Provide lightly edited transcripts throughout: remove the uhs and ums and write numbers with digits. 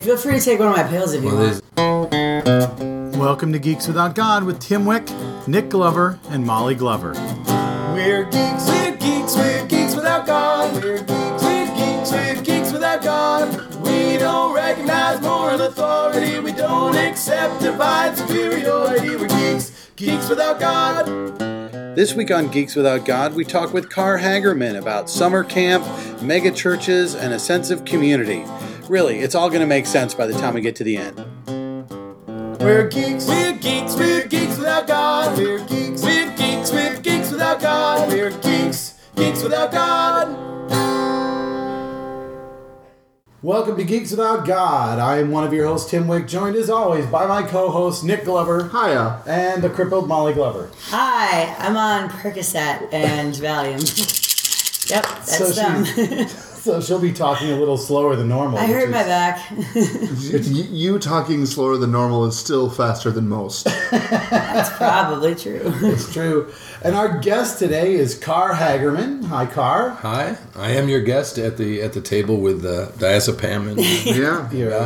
Feel free to take one of my pills if you want. Welcome to Geeks Without God with Tim Wick, Nick Glover, and Molly Glover. We're geeks without God. We're geeks without God. We don't recognize moral authority. We don't accept divine superiority. We're geeks without God. This week on Geeks Without God, we talk with Car Hagerman about summer camp, mega churches, and a sense of community. Really, it's all going to make sense by the time we get to the end. We're geeks without God. We're geeks without God. We're geeks without God. Welcome to Geeks Without God. I am one of your hosts, Tim Wick, joined as always by my co-host, Nick Glover. Hiya. And the crippled Molly Glover. Hi, I'm on Percocet and Valium. Yep, that's them. So she'll be talking a little slower than normal. I hurt my back. You talking slower than normal is still faster than most. That's probably true. It's true. And our guest today is Car Hagerman. Hi, Car. Hi, I am your guest at the table with diazepam and Yeah.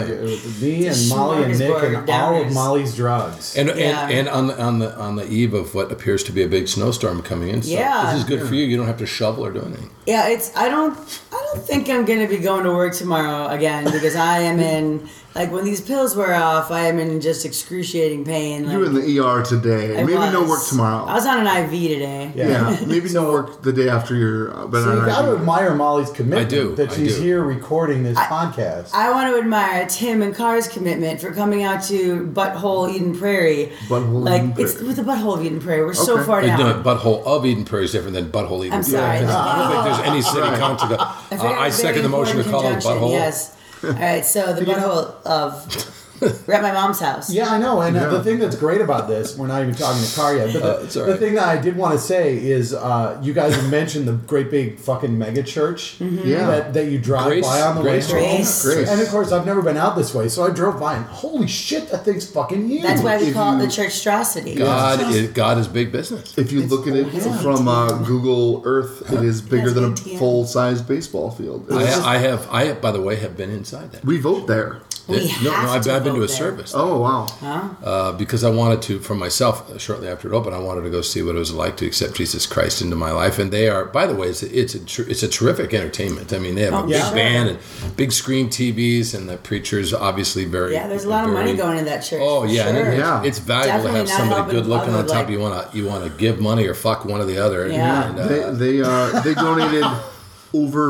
Me and Molly and Nick and all of downers. Molly's drugs. and on the eve of what appears to be a big snowstorm coming in. So Yeah. this is good for you. You don't have to shovel or do anything. Yeah, I don't think I'm going to be going to work tomorrow again because I am in, like, when these pills wear off, I am in just excruciating pain. Like, You're in the ER today. Maybe no work tomorrow. I was on an IV today. Yeah. Maybe no work the day after you're been So on you got to IV. admire Molly's commitment. I do. That she's I do. here recording this podcast. I want to admire Tim and Car's commitment for coming out to Butthole Eden Prairie. Butthole like, Eden Prairie. it's with the Butthole of Eden Prairie. We're so Okay. far down. No, butthole of Eden Prairie is different than butthole Eden. I'm sorry. Prairie. I don't think there's any city Right. council. I forgot I a second very the motion to important call it conjunction, butthole. Yes. All right, so the butthole of... We're at my mom's house. Yeah, I know. And Yeah. the thing that's great about this, we're not even talking to Car yet, but It's all the right. thing that I did want to say is you guys have mentioned the great big fucking mega church Yeah. that you drive Grace- by on the Grace way home. Grace. Grace. And of course, I've never been out this way, so I drove by and holy shit, that thing's fucking huge. That's why we If call it you- the churchstrosity. God is big business. If you look at it from Google Earth, it is bigger than a ATM. full-size baseball field. I have by the way have been inside that. We vote there. We No, have I've to been to vote a there. service. Oh, wow. Because I wanted to, for myself, shortly after it opened, I wanted to go see what it was like to accept Jesus Christ into my life. And they are, by the way, it's a terrific entertainment. I mean, they have a big sure. band and big screen TVs, and the preacher's obviously very. Yeah, there's a lot of money very- going in that church. Oh for yeah, sure. and Yeah. it's valuable Definitely to have not somebody helping good looking on other, top. like- You want to give money or fuck one or the other. Yeah. And, They donated over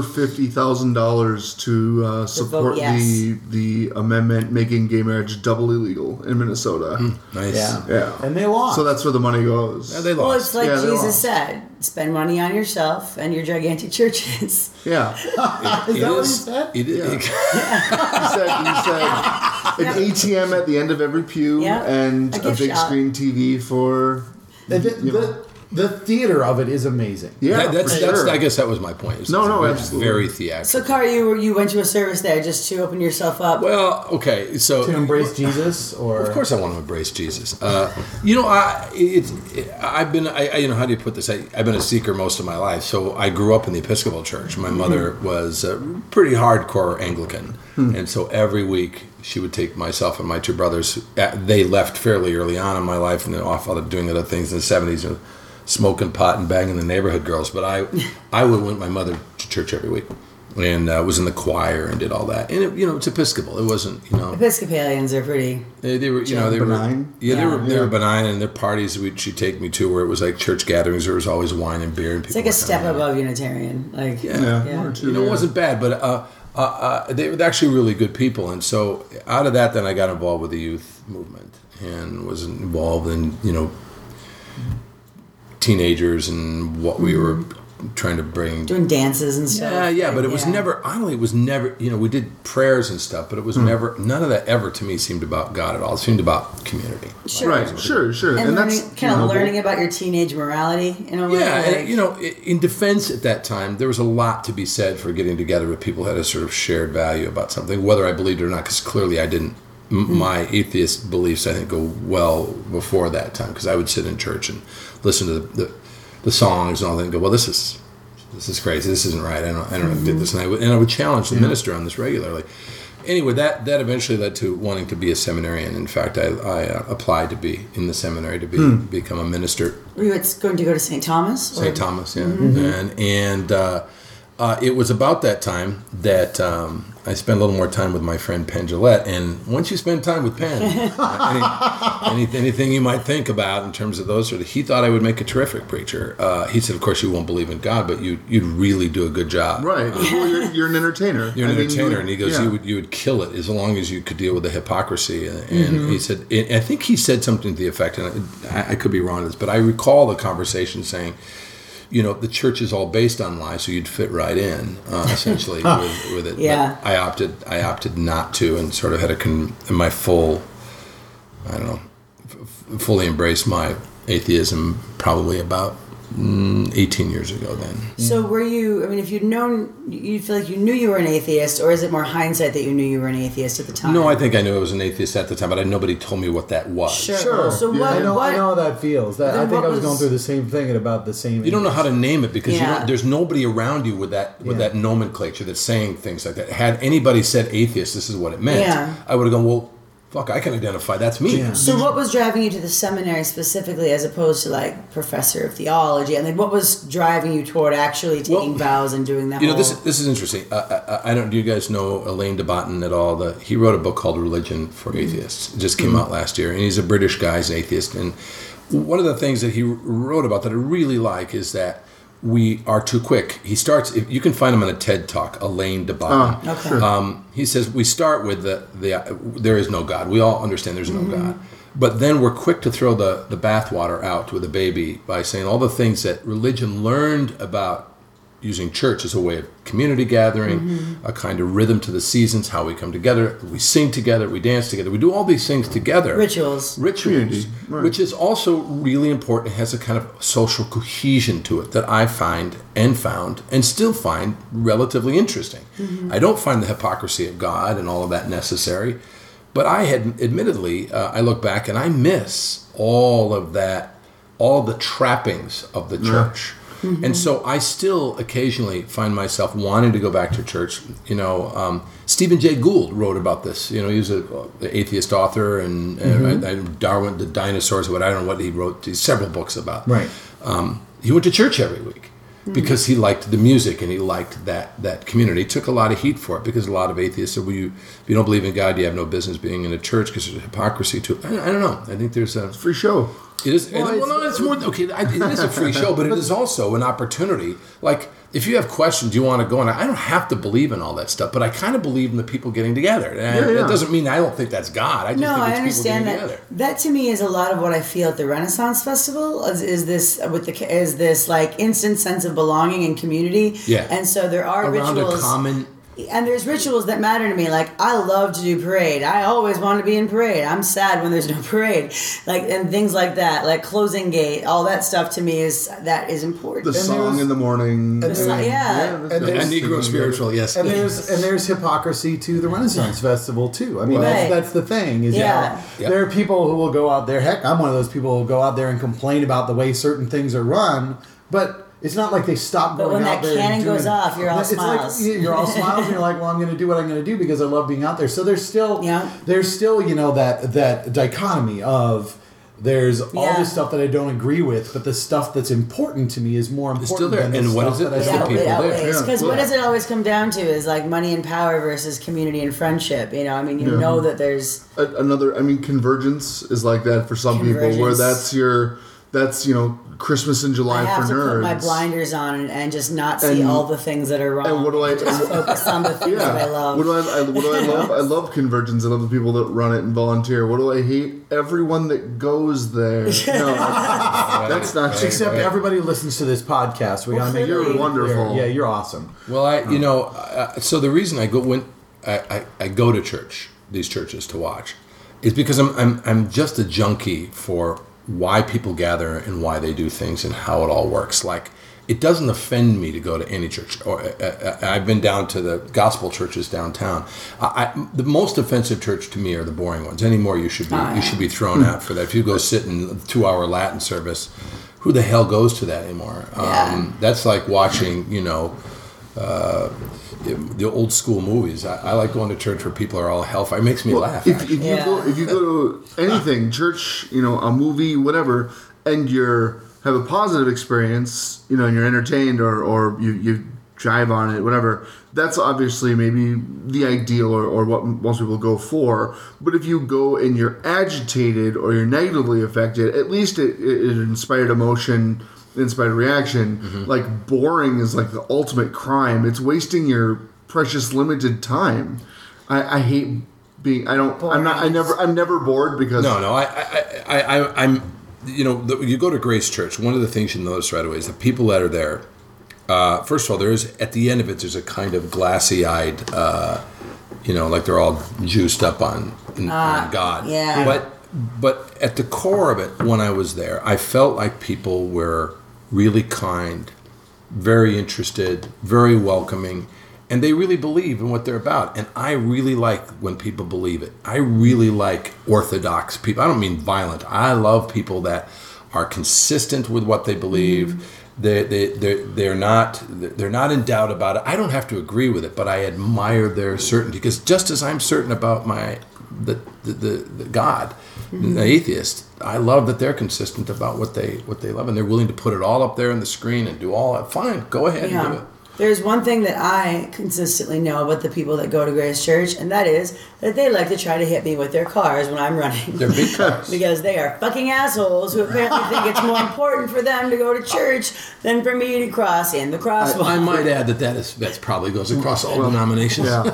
$50,000 to support yes. the amendment making gay marriage double illegal in Minnesota. nice. Yeah. Yeah. And they lost. So that's where the money goes. Yeah, they Well, lost. it's like Yeah, they Jesus lost. said, spend money on yourself and your gigantic churches. Yeah. Is that what he said? He said an ATM at the end of every pew Yeah. and A a gift big shop. screen TV for The theater of it is amazing. yeah. that's for sure. I guess that was my point. It's very, absolutely. very theatrical. So, Car, you went to a service there just to open yourself up. Well, okay, so To embrace Jesus, or Of course, I want to embrace Jesus. I've been. How do you put this? I've been a seeker most of my life. So I grew up in the Episcopal Church. My mother was pretty hardcore Anglican, and so every week she would take myself and my two brothers. They left fairly early on in my life, and they're off out doing other things in the '70s, smoking pot and banging the neighborhood girls. But I went with my mother to church every week. And was in the choir and did all that, and it's Episcopal. It wasn't, Episcopalians are pretty... They were, benign. They were benign, and their parties she'd take me to where it was like church gatherings. There was always wine and beer, and people. It's like a step above Unitarian. Like, Yeah. Yeah. One or two, It wasn't bad, but they were actually really good people. And so out of that, then I got involved with the youth movement and was involved in teenagers and what we were trying to bring. doing dances and stuff. Yeah, but it was never, honestly, it was never, we did prayers and stuff, but it was never, none of that ever to me seemed about God at all. It seemed about community. Sure. Right. Sure. And that's learning about your teenage morality in a way. Yeah, like, and, in defense at that time, there was a lot to be said for getting together with people who had a sort of shared value about something, whether I believed it or not, because clearly I didn't. My atheist beliefs, I think, go well before that time, because I would sit in church and listen to the songs and all that and go, well, this is crazy. This isn't right. I don't do this. And I would challenge the minister on this regularly. anyway, that eventually led to wanting to be a seminarian. In fact, I applied to be in the seminary to become a minister. Were you going to go to St. Thomas? Or? St. Thomas, yeah. And it was about that time that I spent a little more time with my friend Penn Jillette. And once you spend time with Penn, anything you might think about in terms of those he thought I would make a terrific preacher. He said, of course, you won't believe in God, but you'd really do a good job. Right. Well, you're an entertainer. You're an entertainer. And he goes, you would kill it as long as you could deal with the hypocrisy. And he said, I think he said something to the effect, and I could be wrong on this, but I recall the conversation saying, the church is all based on lies, so you'd fit right in, essentially, with it. Yeah. But I opted not to, and sort of had my full, fully embraced my atheism probably about 18 years ago then. So were you, if you'd known, you feel like you knew you were an atheist, or is it more hindsight that you knew you were an atheist at the time? No, I think I knew I was an atheist at the time, but nobody told me what that was. Sure. So yeah, what? I know how that feels. I think I was was- going through the same thing at about the same. You don't know how to name it because Yeah. there's nobody around you with that nomenclature that's saying things like that. Had anybody said atheist, this is what it meant, I would have gone, well, fuck, I can identify. That's me. Yeah. So what was driving you to the seminary specifically, as opposed to like professor of theology? And what was driving you toward actually taking vows and doing that? This is interesting. I don't. Do you guys know Elaine de Botton at all? He wrote a book called Religion for Atheists. It just came out last year, and he's a British guy, he's an atheist. And one of the things that he wrote about that I really like is that we are too quick. He starts. You can find him on a TED Talk, Elaine de Botton. Okay. Sure. He says we start with the there is no God. We all understand there's no God, but then we're quick to throw the bathwater out with the baby by saying all the things that religion learned about using church as a way of community gathering, a kind of rhythm to the seasons, how we come together, we sing together, we dance together, we do all these things together. Rituals, Community, right. Which is also really important. It has a kind of social cohesion to it that I find and found and still find relatively interesting. I don't find the hypocrisy of God and all of that necessary, but I had admittedly, I look back and I miss all of that, all the trappings of the church. And so I still occasionally find myself wanting to go back to church. Stephen Jay Gould wrote about this. He was an atheist author, and Darwin, the dinosaurs, I don't know what he wrote. Several books about. Right. He went to church every week because he liked the music and he liked that community. He took a lot of heat for it because a lot of atheists said, well, if you don't believe in God, you have no business being in a church because there's a hypocrisy to it. I don't know. I think there's a Free show. It is. It's more. Okay, it is a free show, but it is also an opportunity. Like, if you have questions, you want to go, and I don't have to believe in all that stuff, but I kind of believe in the people getting together. And it doesn't mean I don't think that's God. I just think it's understand people getting that. together. That to me is a lot of what I feel at the Renaissance Festival. Is this like instant sense of belonging and community? Yeah. And so there are Around rituals. a common. And there's rituals that matter to me. Like, I love to do parade. I always want to be in parade. I'm sad when there's no parade. And things like that. Like closing gate. All that stuff to me is important. The song in the morning. And Negro spiritual, yes. And there's hypocrisy to the Renaissance Festival too. I mean, Right. that's the thing. There are people who will go out there. Heck, I'm one of those people who will go out there and complain about the way certain things are run, but it's not like they stop But going when out that there. cannon and doing, goes off, you're all it's smiles. Like, you're all smiles, and you're like, well, I'm going to do what I'm going to do because I love being out there. So there's still that dichotomy of there's all this stuff that I don't agree with, but the stuff that's important to me is more important. It's still there. Than the And what stuff is it? that I It's don't the people like. there. Because what does it always come down to is like money and power versus community and friendship. Know that there's Convergence is like that for some people, where that's Christmas in July I have for to nerds. put my blinders on and just not see all the things that are wrong. And what do I just focus on the things that I love. What do I love? I love Convergence. I love the people that run it and volunteer. What do I hate? Everyone that goes there. No, that's not true. Except everybody listens to this podcast. We gotta make You're wonderful. Yeah, you're awesome. Well, so the reason I go to church, these churches to watch, is because I'm just a junkie for why people gather and why they do things and how it all works. Like, it doesn't offend me to go to any church. Or I've been down to the gospel churches downtown. The most offensive church to me are the boring ones. Anymore, you should be thrown out for that. If you go sit in a 2-hour Latin service, who the hell goes to that anymore? Yeah. That's like watching, the old school movies. I like going to church where people are all hellfire. It makes me laugh. If you go to anything, church, a movie, whatever, and you have a positive experience, and you're entertained or you drive on it, whatever, that's obviously maybe the ideal or what most people go for. But if you go and you're agitated or you're negatively affected, at least it inspired emotion, inspired reaction. Mm-hmm. Like, boring is like the ultimate crime. It's wasting your precious limited time. I hate being. I'm never bored because I'm. You go to Grace Church. One of the things you notice right away is the people that are there. First of all, there is at the end of it. There's a kind of glassy-eyed, like they're all juiced up on God. Yeah. But at the core of it, when I was there, I felt like people were really kind, very interested, very welcoming, and they really believe in what they're about. And I really like when people believe it. I really like orthodox people. I don't mean violent. I love people that are consistent with what they believe. They're not in doubt about it. I don't have to agree with it, but I admire their certainty, because just as I'm certain about the God, the atheist, I love that they're consistent about what they love, and they're willing to put it all up there on the screen and do all that. Fine, go ahead and do it. There's one thing that I consistently know about the people that go to Grace Church, and that is that they like to try to hit me with their cars when I'm running. They're big cars. Because they are fucking assholes who apparently think it's more important for them to go to church than for me to cross in the crosswalk. I might add that probably goes across all denominations. Yeah,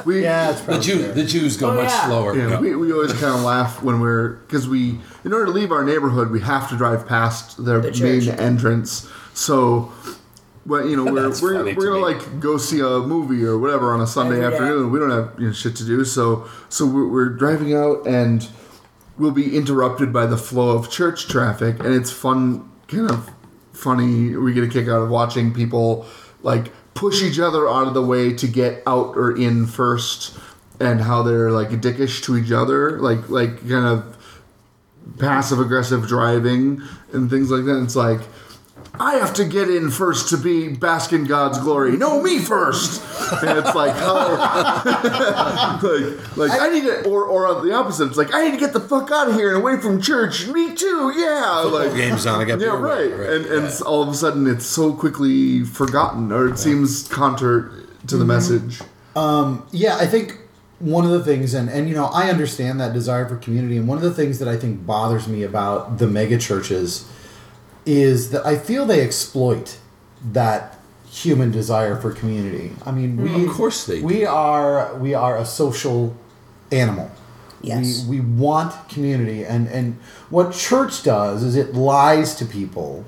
the Jews go much slower. Yeah, we always kind of laugh when because in order to leave our neighborhood, we have to drive past the main entrance. So. Well, we're gonna like go see a movie or whatever on a Sunday afternoon. We don't have shit to do, so we're driving out and we'll be interrupted by the flow of church traffic, and it's kind of funny. We get a kick out of watching people like push each other out of the way to get out or in first, and how they're like dickish to each other, like kind of passive aggressive driving and things like that. It's like, I have to get in first to bask in God's glory. No, me first. And it's like, I need to, or on the opposite, it's like, I need to get the fuck out of here and away from church. Me too, yeah. Like, game's on. I got right. And all of a sudden, it's so quickly forgotten, or it seems counter to the message. I think one of the things, and I understand that desire for community, and one of the things that I think bothers me about the mega churches is that I feel they exploit that human desire for community. I mean, of course they do. We are a social animal. Yes. We want community, and what church does is it lies to people,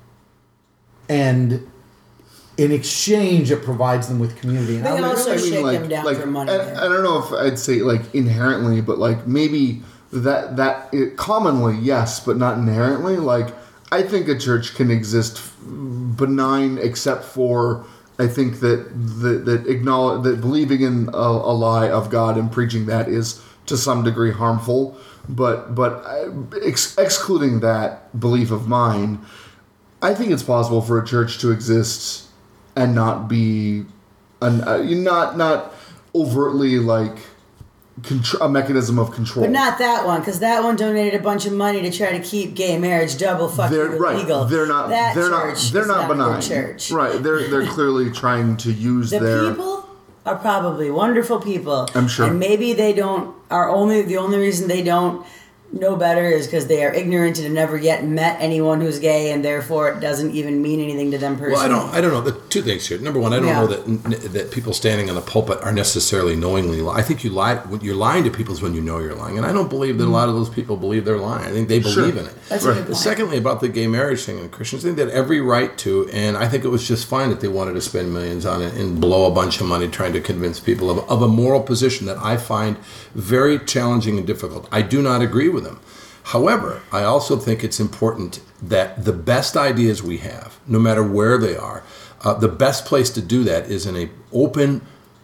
and in exchange it provides them with community. And they also shake them down for money. I don't know if I'd say like inherently, but like maybe that commonly yes, but not inherently. Like, I think a church can exist benign, except for I think that acknowledge that believing in a lie of God and preaching that is to some degree harmful. But excluding that belief of mine, I think it's possible for a church to exist and not be not overtly like a mechanism of control. But not that one, because that one donated a bunch of money to try to keep gay marriage double fucking illegal. They're not. They're not benign. Church. Right. They're clearly trying to use the people are probably wonderful people. I'm sure. And maybe they don't. The only reason they don't know better is because they are ignorant and have never yet met anyone who's gay, and therefore it doesn't even mean anything to them personally. Well, I don't know. The two things here. Number one, I don't know that people standing on the pulpit are necessarily knowingly lying. I think you lie. When you're lying to people is when you know you're lying, and I don't believe that a lot of those people believe they're lying. I think they believe in it. That's a good point. Secondly, about the gay marriage thing, and Christians think they had every right to, and I think it was just fine that they wanted to spend millions on it and blow a bunch of money trying to convince people of a moral position that I find very challenging and difficult. I do not agree with them. However, I also think it's important that the best ideas we have, no matter where they are, the best place to do that is in an open,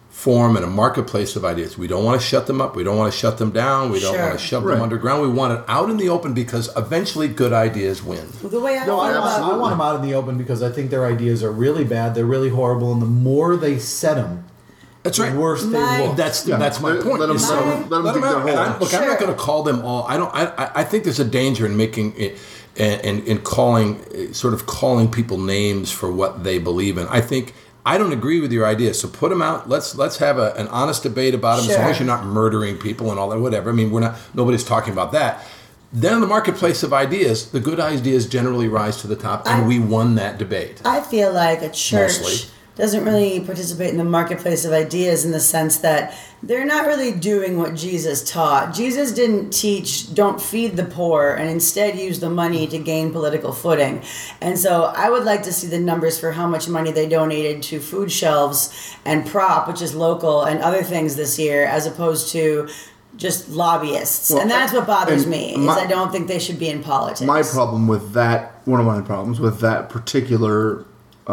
form and a marketplace of ideas. We don't want to shut them up. We don't want to shut them down. We don't want to shove them underground. We want it out in the open because eventually good ideas win. Well, the way I want them out in the open because I think their ideas are really bad. They're really horrible, and the more they set them, that's right. the worse they look. That's my point. Let them dig their hole. Look, I'm not going to call them all. I think there's a danger in making it and in calling people names for what they believe in. I think. I don't agree with your idea, so put them out. Let's have an honest debate about them, as long as you're not murdering people and all that, whatever. I mean, nobody's talking about that. Then in the marketplace of ideas, the good ideas generally rise to the top, and we won that debate. I feel like a church doesn't really participate in the marketplace of ideas in the sense that they're not really doing what Jesus taught. Jesus didn't teach, don't feed the poor, and instead use the money to gain political footing. And so I would like to see the numbers for how much money they donated to food shelves and Prop, which is local, and other things this year, as opposed to just lobbyists. And that's what bothers me, is I don't think they should be in politics. My problem with that, one of my problems with that particular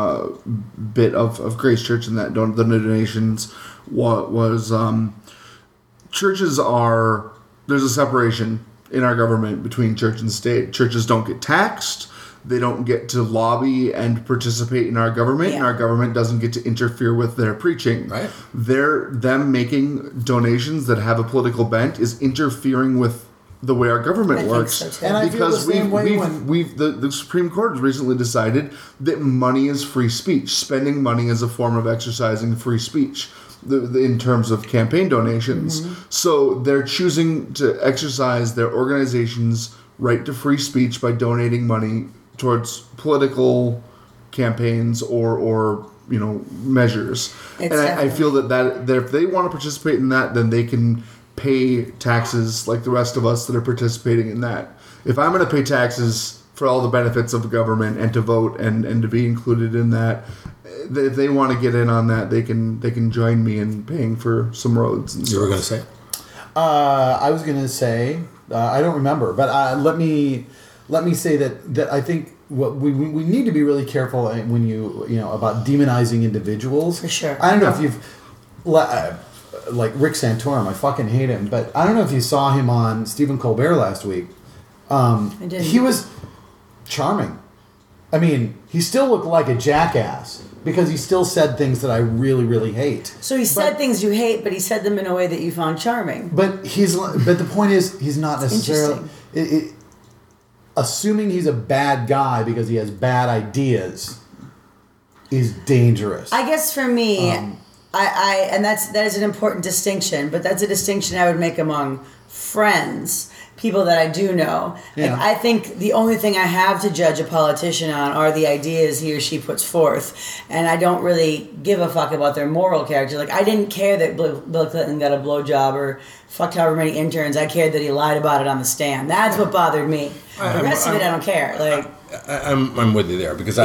bit of Grace Church and that the donations was churches are, there's a separation in our government between church and state. Churches don't get taxed. They don't get to lobby and participate in our government, and our government doesn't get to interfere with their preaching. Right. Them making donations that have a political bent is interfering with the way our government works. So and I feel the same way the Supreme Court has recently decided that money is free speech. Spending money is a form of exercising free speech in terms of campaign donations. Mm-hmm. So they're choosing to exercise their organization's right to free speech by donating money towards political campaigns or measures. And I feel that if they want to participate in that, then they can pay taxes like the rest of us that are participating in that. If I'm going to pay taxes for all the benefits of the government and to vote and to be included in that, if they want to get in on that, they can join me in paying for some roads and stuff. You were going to say? I was going to say, I don't remember, but let me say that I think what we need to be really careful when about demonizing individuals. For sure. I don't know if you've like Rick Santorum, I fucking hate him, but I don't know if you saw him on Stephen Colbert last week. I didn't. He was charming. I mean, he still looked like a jackass because he still said things that I really, really hate. So he said things you hate, but he said them in a way that you found charming. But the point is, he's not necessarily assuming he's a bad guy because he has bad ideas is dangerous. I guess for me, that is an important distinction, but that's a distinction I would make among friends, people that I do know. Yeah. Like, I think the only thing I have to judge a politician on are the ideas he or she puts forth, and I don't really give a fuck about their moral character. Like, I didn't care that Bill Clinton got a blowjob or fucked however many interns. I cared that he lied about it on the stand. That's what bothered me. The rest of it, I don't care. Like, I'm with you there because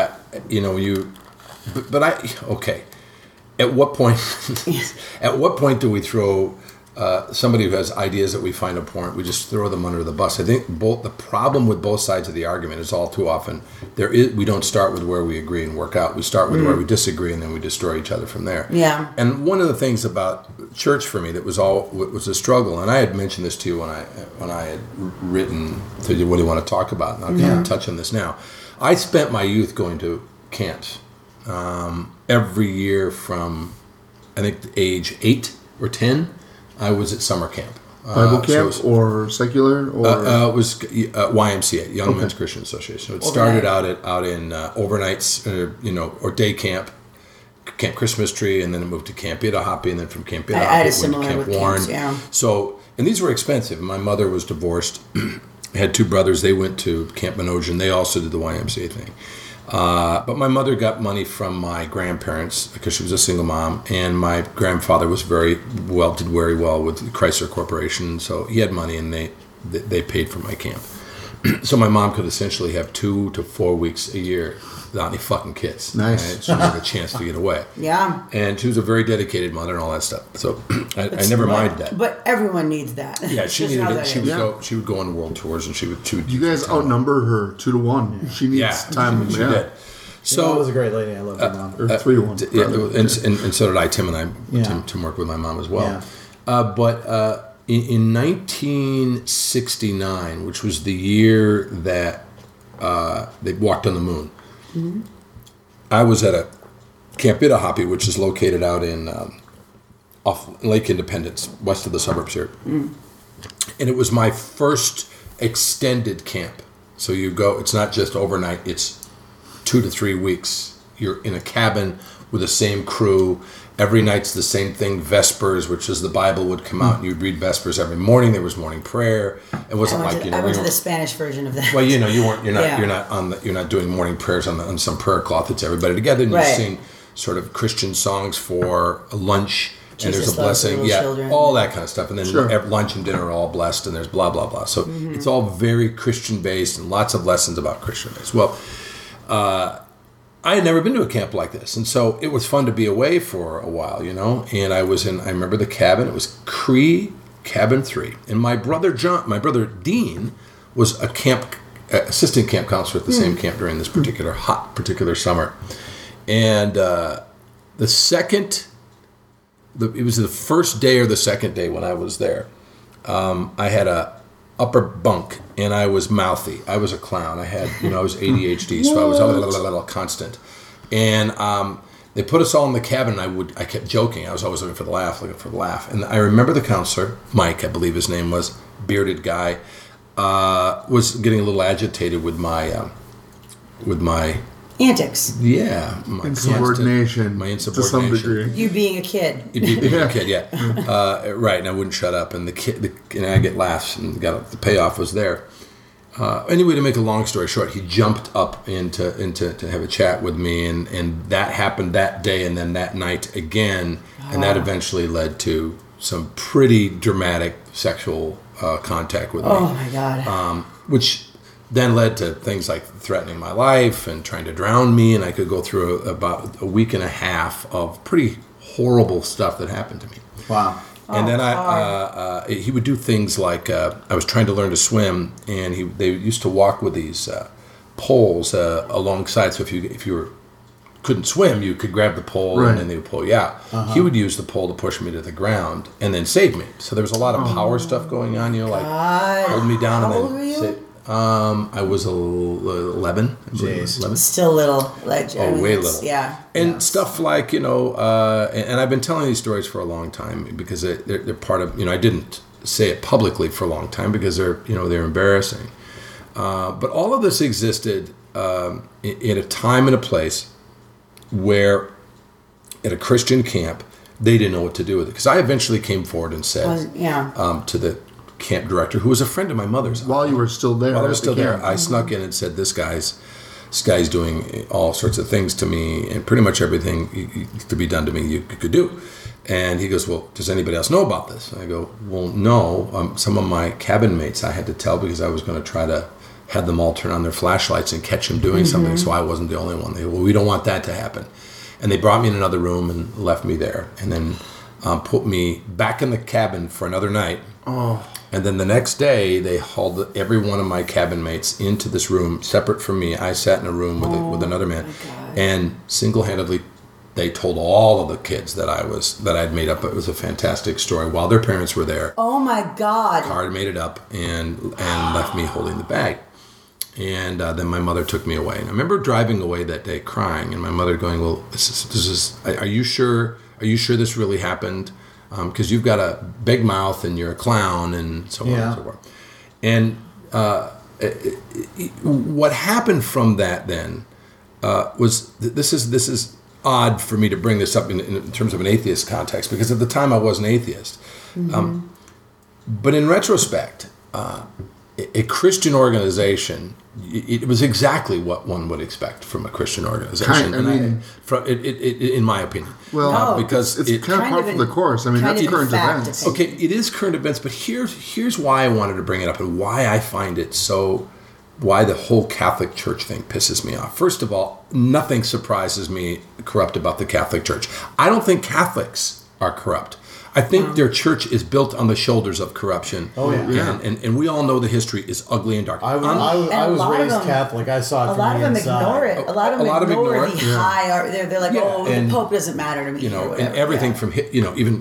okay. At what point do we throw somebody who has ideas that we find abhorrent? We just throw them under the bus. I think the problem with both sides of the argument is all too often we don't start with where we agree and work out. We start with where we disagree, and then we destroy each other from there. Yeah. And one of the things about church for me that was a struggle, and I had mentioned this to you when I had written to you, what do you want to talk about? And I'll kind of touch on this now. I spent my youth going to camps. Every year from, I think, age 8 or 10, I was at summer camp. Bible camp or secular? Or? It was YMCA, Young Men's Christian Association. So it started out in overnights, or day camp, Camp Christmas Tree, and then it moved to Camp Idahope, and then from Camp Idahope it went to Camp Warren. Camps, yeah. So, and these were expensive. My mother was divorced. I had 2 brothers. They went to Camp Manojan. They also did the YMCA thing. But my mother got money from my grandparents because she was a single mom, and my grandfather was did very well with Chrysler Corporation, so he had money, and they paid for my camp. So my mom could essentially have 2 to 4 weeks a year without any fucking kids. Nice. Right? She had a chance to get away. Yeah. And she was a very dedicated mother and all that stuff. So I never minded that. But everyone needs that. Yeah, she needed it. She would go on world tours, and she would. You guys outnumber her 2 to 1. Yeah. She needs time. She did. So that was a great lady. I love your mom. Or 3-1. And so did I. Tim and I. Tim worked with my mom as well. Yeah. But in 1969, which was the year that they walked on the moon, I was at a Camp Ittahope, which is located out in off Lake Independence, west of the suburbs here. And it was my first extended camp. So you go, it's not just overnight, it's 2 to 3 weeks. You're in a cabin with the same crew. Every night's the same thing. Vespers, which is the Bible, would come out and you'd read Vespers every morning. There was morning prayer. It wasn't I went to the Spanish version of that. Well, you're not doing morning prayers on some prayer cloth. It's everybody together, and you sing sort of Christian songs for lunch. Jesus, and there's a blessing, children. All that kind of stuff. And then lunch and dinner are all blessed, and there's blah, blah, blah. So it's all very Christian-based and lots of lessons about Christian-based. Well, I had never been to a camp like this, and so it was fun to be away for a while, And I remember the cabin. It was Cree Cabin 3. And my brother Dean was assistant camp counselor at the same camp during this particular summer. And it was the first day or the second day when I was there. I had a upper bunk, and I was mouthy. I was a clown. I was ADHD, so I was constant. And they put us all in the cabin, and I kept joking. I was always looking for the laugh. And I remember the counselor, Mike, I believe his name was, bearded guy, was getting a little agitated with my antics. Yeah. My insubordination. My insubordination. To some degree. You being a kid. Being a kid, yeah. Right, and I wouldn't shut up. And I get laughs, and the payoff was there. Anyway, to make a long story short, he jumped up to have a chat with me, and that happened that day and then that night again. And that eventually led to some pretty dramatic sexual contact with me. Oh, my God. Which then led to things like threatening my life and trying to drown me, and I could go through about a week and a half of pretty horrible stuff that happened to me. Wow. And then he would do things like I was trying to learn to swim, and they used to walk with these poles alongside. So if you couldn't swim, you could grab the pole and then they would pull you out. He would use the pole to push me to the ground and then save me. So there was a lot of power stuff going on, like hold me down. How and then old were you? I was 11. Jeez. 11. Still little. Way little. Yeah. And stuff like, and I've been telling these stories for a long time because they're part of, I didn't say it publicly for a long time because they're embarrassing. But all of this existed in a time and a place where at a Christian camp, they didn't know what to do with it. Because I eventually came forward and said to the camp director, who was a friend of my mother's. While you were still there. While I was still there, I snuck in and said, this guy's doing all sorts of things to me, and pretty much everything to be done to me you could do. And he goes, well, does anybody else know about this? And I go, well, no. Some of my cabin mates I had to tell because I was going to try to have them all turn on their flashlights and catch him doing something, so I wasn't the only one. They go, well, we don't want that to happen. And they brought me in another room and left me there, and then put me back in the cabin for another night. Oh. And then the next day, they hauled every one of my cabin mates into this room, separate from me. I sat in a room with another man, and single-handedly, they told all of the kids that I'd made up. It was a fantastic story while their parents were there. Oh my God! Card made it up and left me holding the bag. And then my mother took me away. And I remember driving away that day crying, and my mother going, "Well, this is. Are you sure? Are you sure this really happened? Because you've got a big mouth and you're a clown and so on and so forth." And what happened from that then was this is odd for me to bring this up in terms of an atheist context, because at the time I was an atheist. But in retrospect, a Christian organization, it was exactly what one would expect from a Christian organization. In my opinion. Well, because it's kind of part of the course. I mean, that's current events. Okay, it is current events, but here's why I wanted to bring it up and why I find it so, why the whole Catholic Church thing pisses me off. First of all, nothing surprises me corrupt about the Catholic Church. I don't think Catholics are corrupt. I think their church is built on the shoulders of corruption. Oh, yeah. And we all know the history is ugly and dark. I was raised Catholic. I saw it from the inside. A lot of them ignore it. A lot of them ignore the high art. They're like, the Pope doesn't matter to me. And everything from, even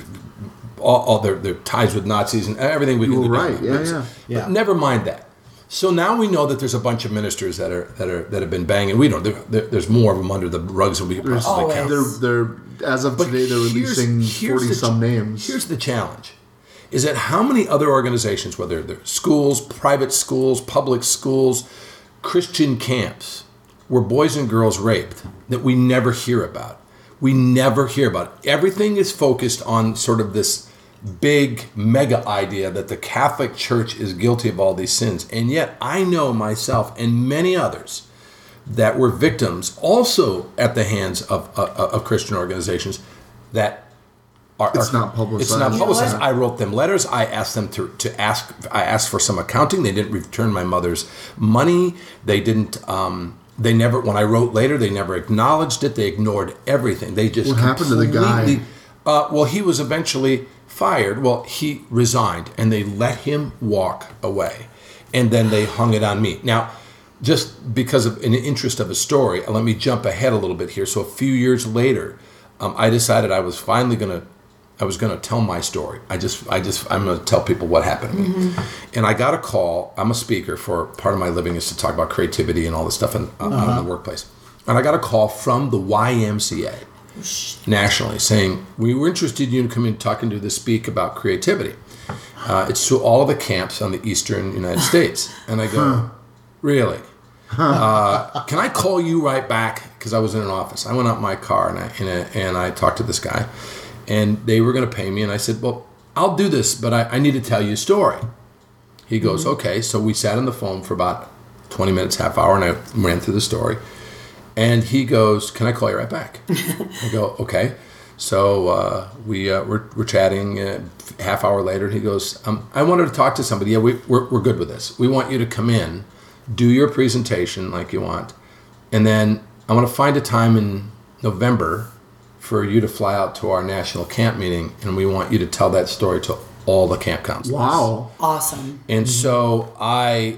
all their ties with Nazis and everything we can do. Right, But never mind that. So now we know that there's a bunch of ministers that have been banging. We don't. There's more of them under the rugs than we can possibly count. They're as of today, they're releasing 40-some names. Here's the challenge: is that how many other organizations, whether they're schools, private schools, public schools, Christian camps, where boys and girls raped, that we never hear about? We never hear about it. Everything is focused on sort of this big mega idea that the Catholic Church is guilty of all these sins. And yet I know myself and many others that were victims also at the hands of Christian organizations that are... It's not publicized. It's not publicized. I wrote them letters. I asked them I asked for some accounting. They didn't return my mother's money. They didn't... They never... When I wrote later, they never acknowledged it. They ignored everything. They just... What happened to the guy? Well, he was eventually fired. Well, he resigned, and they let him walk away, and then they hung it on me. Now, just because of an interest of a story, let me jump ahead a little bit here. So a few years later, I decided I was finally going to tell my story. I'm going to tell people what happened to me. And I got a call. I'm a speaker. For part of my living is to talk about creativity and all this stuff in the workplace. And I got a call from the YMCA. Nationally, saying we were interested in you to come in talking to this speak about creativity. It's to all of the camps on the eastern United States, and I go, really? Can I call you right back? Because I was in an office. I went out in my car and I talked to this guy, and they were going to pay me, and I said, well, I'll do this, but I need to tell you a story. He goes, okay. So we sat on the phone for about 20 minutes, half hour, and I ran through the story. And he goes, can I call you right back? I go, okay. So we're chatting half hour later. And he goes, I wanted to talk to somebody. Yeah, we're good with this. We want you to come in, do your presentation like you want. And then I want to find a time in November for you to fly out to our national camp meeting. And we want you to tell that story to all the camp counselors. Wow. Awesome. And so I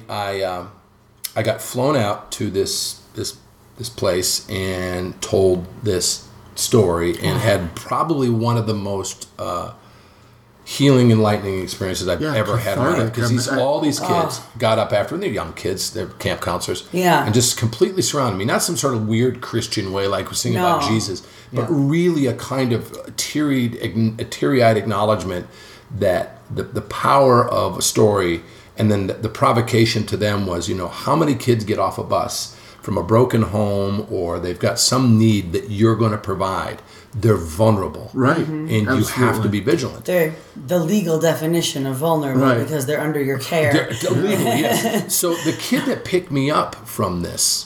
got flown out to this place and told this story and had probably one of the most healing, enlightening experiences I've ever had in my life. Because all these kids got up after, and they're young kids, they're camp counselors, and just completely surrounded me. Not some sort of weird Christian way like we're singing about Jesus, but really a kind of teary-eyed acknowledgement that the power of a story, and then the provocation to them was, how many kids get off a bus from a broken home, or they've got some need that you're going to provide. They're vulnerable. Right. And you have to be vigilant. They're the legal definition of vulnerable because they're under your care. Legally, yes. So the kid that picked me up from this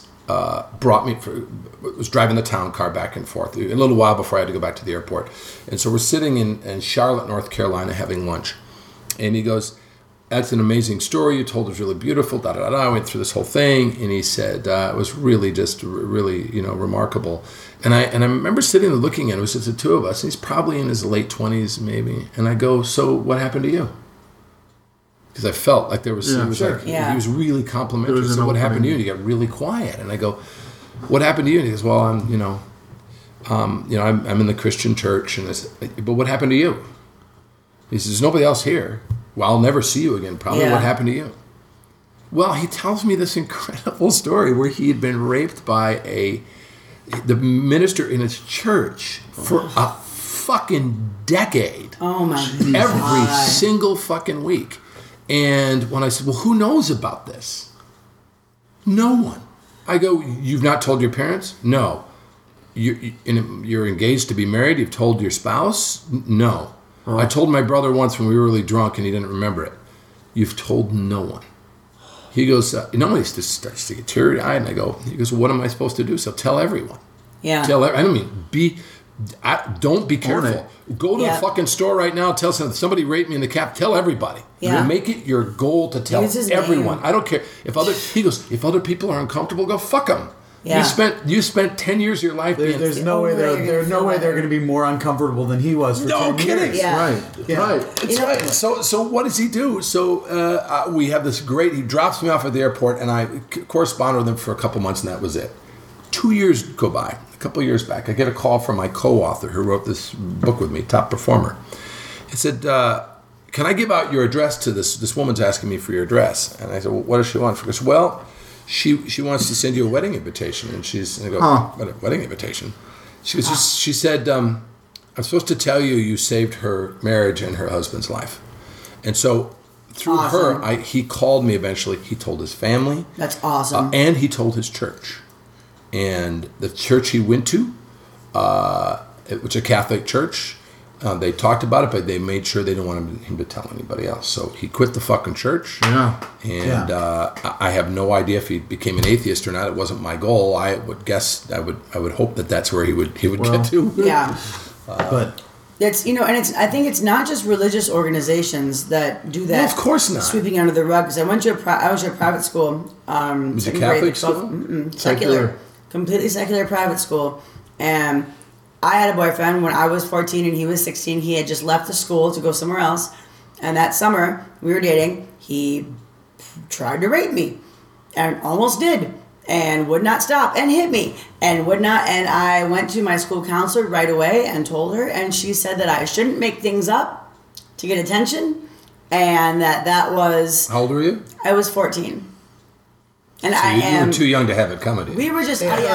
was driving the town car back and forth a little while before I had to go back to the airport. And so we're sitting in Charlotte, North Carolina, having lunch. And he goes, that's an amazing story you told. It was really beautiful. I went through this whole thing, and he said it was really remarkable. And I remember sitting and looking at him. It was just the two of us. And he's probably in his late 20s, maybe. And I go, so what happened to you? Because I felt like there was. He was really complimentary. So what happened to you? And he got really quiet. And I go, what happened to you? And he goes, well, I'm in the Christian church. And I said, but what happened to you? He says, there's nobody else here. Well, I'll never see you again, probably. What happened to you? Well, he tells me this incredible story where he had been raped by the minister in his church for a fucking decade. Oh, my God. Every single fucking week. And when I said, well, who knows about this? No one. I go, you've not told your parents? No. You're engaged to be married? You've told your spouse? No. I told my brother once when we were really drunk and he didn't remember it. You've told no one. He goes, he starts to get teary-eyed, and he goes, well, what am I supposed to do? So tell everyone. Yeah. Don't be careful. Go to the fucking store right now, tell somebody raped me in the cap, tell everybody. Yeah. Make it your goal to tell everyone. I don't care. If other people are uncomfortable, go fuck them. Yeah. You spent 10 years of your life being... There's no way there's no way they're going to be more uncomfortable than he was for 10 kidding. years. Yeah. Right. It's right. So what does he do? So we have this great... He drops me off at the airport, and I correspond with him for a couple months, and that was it. 2 years go by. A couple of years back, I get a call from my co-author who wrote this book with me, Top Performer. He said, can I give out your address to this woman's asking me for your address? And I said, well, what does she want? She goes, well, she wants to send you a wedding invitation. And I go, what, a wedding invitation? She said, I'm supposed to tell you you saved her marriage and her husband's life. And so through her, he called me eventually. He told his family. That's awesome. And he told his church. And the church he went to, which is a Catholic church, they talked about it, but they made sure they didn't want him to tell anybody else. So he quit the fucking church. Yeah. And I have no idea if he became an atheist or not. It wasn't my goal. I would guess. I would hope that that's where he would get to. Yeah. But It's and I think it's not just religious organizations that do that. No, of course not. Sweeping under the rug. Because I went to a private school. Was it Catholic school? Secular, completely secular private school, and I had a boyfriend when I was 14 and he was 16. He had just left the school to go somewhere else, and that summer we were dating. He tried to rape me, and almost did. And would not stop and hit me and would not. And I went to my school counselor right away and told her, and she said that I shouldn't make things up to get attention, and that was. How old were you? I was 14, and So you were too young to have it coming to you. We were just. I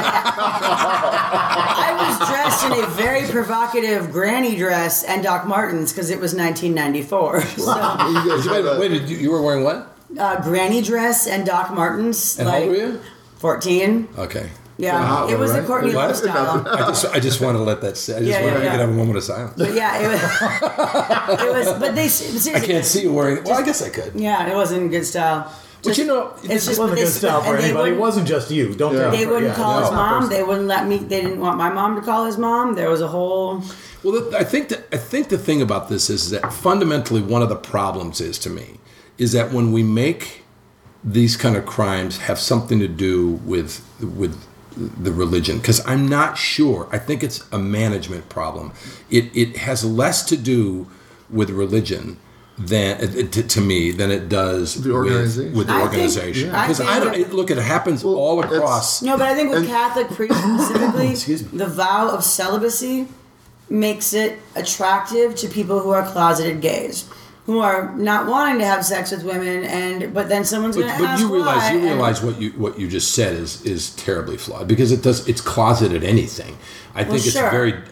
was dressed in a very provocative granny dress and Doc Martens because it was 1994. So, Wait, you were wearing what? granny dress and Doc Martens. And how old were you? 14. Okay. Yeah, it was right? the Courtney Love style. I just want to let that say. I just want to have a moment of silence. But yeah, it was. But they seriously. I can't see you wearing it. Well, I guess I could. Yeah, it wasn't good style. But It's it wasn't good style for anybody. It wasn't just you. Don't. They wouldn't call his mom. personal. They wouldn't let me. They didn't want my mom to call his mom. There was a whole. Well, I think the thing about this is that fundamentally one of the problems is to me is that when we make these kind of crimes have something to do with the religion, because I'm not sure. I think it's a management problem. It has less to do with religion than to me than it does The organization. with the organization. Because I don't look. It happens all across. No, but I think with Catholic priests specifically, Excuse me. the vow of celibacy makes it attractive to people who are closeted gays, who are not wanting to have sex with women, but then someone's going to ask But you why. realize what you just said is terribly flawed because it's closeted anything. I think it's sure.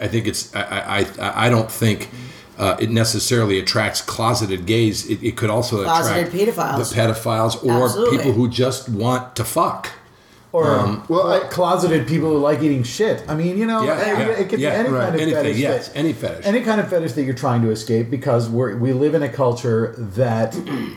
I don't think it necessarily attracts closeted gays. It could also Closeted attract pedophiles. the pedophiles or Absolutely. people who just want to fuck. Or closeted people who like eating shit. I mean, it could be any kind of anything. fetish. Yes, any fetish. Any kind of fetish that you're trying to escape because we live in a culture that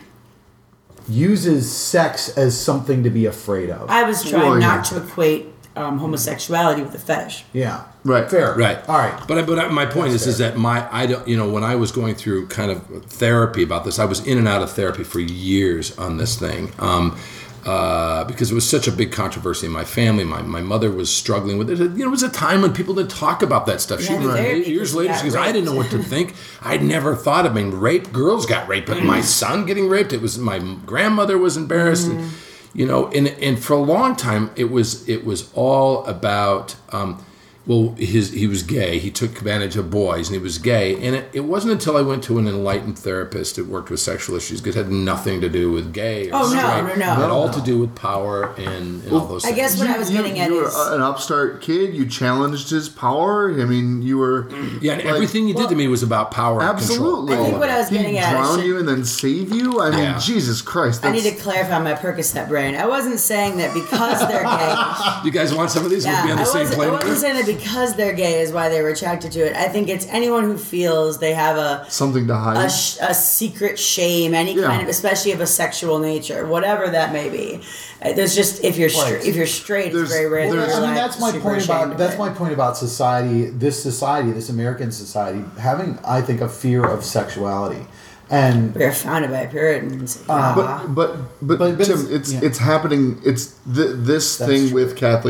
uses sex as something to be afraid of. I was trying not to equate homosexuality with a fetish. Yeah. Right. Fair. Right. All right. But my point is that I don't when I was going through kind of therapy about this, I was in and out of therapy for years on this thing. Because it was such a big controversy in my family. My mother was struggling with it. It was a time when people didn't talk about that stuff. Years later, she goes, I didn't know what to think. I'd never thought of rape. Girls got raped, but my son getting raped. It was my grandmother was embarrassed. And for a long time, it was all about. He was gay. He took advantage of boys, and he was gay. And it wasn't until I went to an enlightened therapist that worked with sexual issues, because it had nothing to do with gay or straight. No. It had all to do with power and all those things. I guess what I was getting at you is... were an upstart kid. You challenged his power. I mean, you were... Yeah, and everything you did to me was about power and Absolutely. control. I think what I was getting at... He'd drown you and then save you? I mean, Jesus Christ. I need to clarify my Percocet brain. I wasn't saying that because they're gay... You guys want some of these? We'll be on the same plane. I wasn't saying that because they're gay is why they were attracted to it. I think it's anyone who feels they have something to hide, a secret shame, any kind of, especially of a sexual nature, whatever that may be. There's just if you're straight, it's very rare. That's my point about society. This American society, having, I think, a fear of sexuality. And we're founded by Puritans. But Tim, it's happening. It's this thing with Catholic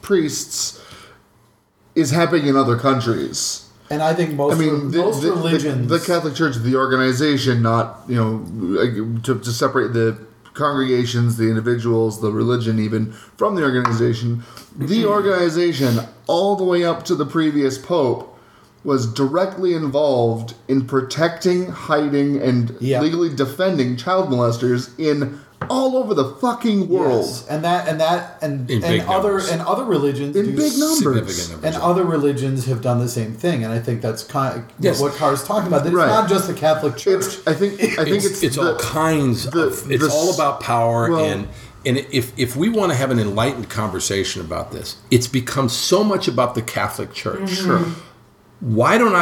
priests is happening in other countries. And I think most religions... The Catholic Church, the organization, not, to separate the congregations, the individuals, the religion even, from the organization. The organization, all the way up to the previous pope, was directly involved in protecting, hiding, and legally defending child molesters in all over the fucking world. Yes. And other religions in big numbers. And other religions have done the same thing. And I think that's kind of what Carr's talking about. That it's not just the Catholic Church. I think it's all kinds of. It's all about power and if we want to have an enlightened conversation about this, it's become so much about the Catholic Church. Sure. Why don't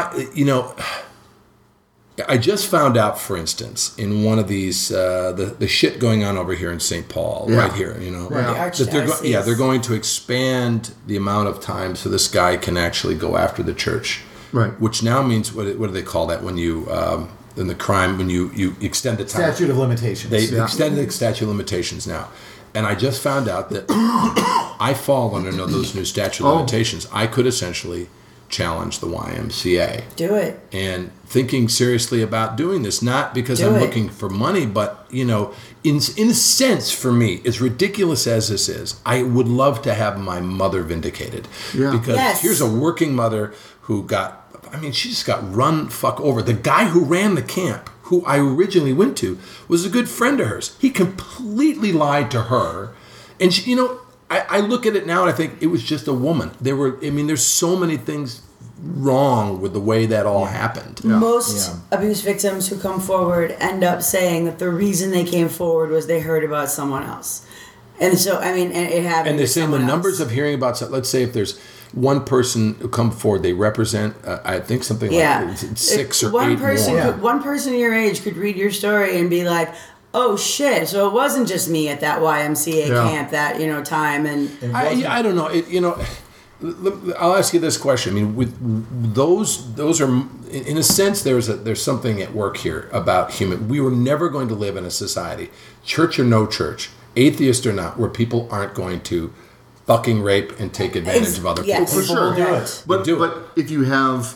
I just found out, for instance, in one of these, the shit going on over here in St. Paul, right here, that they're going to expand the amount of time so this guy can actually go after the church. Right. Which now means, what do they call that when you, in the crime, when you extend the time? Statute of limitations. They extended the statute of limitations now. And I just found out that I fall under those new statute of limitations. I could essentially challenge the YMCA. Do it. And thinking seriously about doing this, not because I'm looking for money, but, in a sense, for me, as ridiculous as this is, I would love to have my mother vindicated. Yeah. Because here's a working mother who she just got run fuck over. The guy who ran the camp, who I originally went to, was a good friend of hers. He completely lied to her. And she, I look at it now and I think it was just a woman. There's so many things wrong with the way that all happened. Yeah. Most abuse victims who come forward end up saying that the reason they came forward was they heard about someone else. And so, it happened. And they're saying the numbers of hearing about, let's say if there's one person who come forward, they represent, I think something like 6 or 8 more. One person your age could read your story and be like, oh shit! So it wasn't just me at that YMCA camp that time, and I don't know. I'll ask you this question. With those are in a sense there's something at work here about human. We were never going to live in a society, church or no church, atheist or not, where people aren't going to fucking rape and take advantage of other people. For sure. Do it. But if you have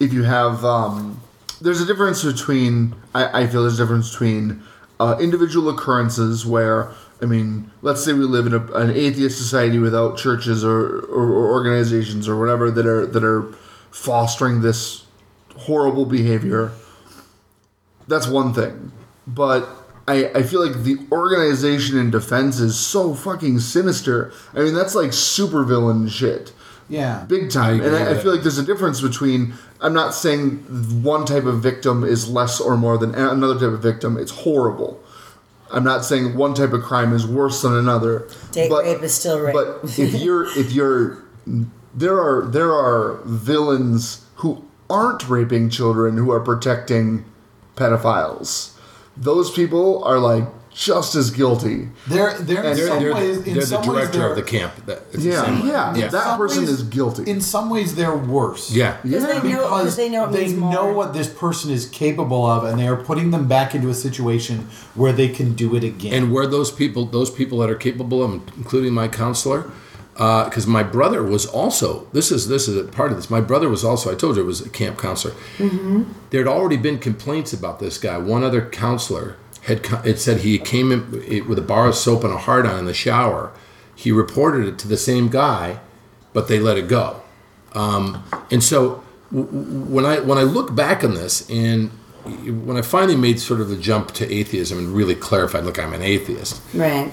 there's a difference between I feel there's a difference between individual occurrences where, let's say we live in an atheist society without churches or organizations or whatever that are fostering this horrible behavior. That's one thing. But I feel like the organization in defense is so fucking sinister. That's like supervillain shit. Yeah. Big time. And I feel like there's a difference between, I'm not saying one type of victim is less or more than another type of victim. It's horrible. I'm not saying one type of crime is worse than another. Rape is still rape. But there are villains who aren't raping children who are protecting pedophiles. Those people are like just as guilty. They're the director of the camp. That person is guilty. In some ways, they're worse. Yeah. Because they know what this person is capable of, and they are putting them back into a situation where they can do it again. And where those people that are capable of, including my counselor, because my brother was also. This is a part of this. My brother was also. I told you, was a camp counselor. Mm-hmm. There had already been complaints about this guy. One other counselor. It said he came in with a bar of soap and a hard-on in the shower. He reported it to the same guy, but they let it go. And so when I look back on this, and when I finally made sort of the jump to atheism and really clarified, look, I'm an atheist. Right.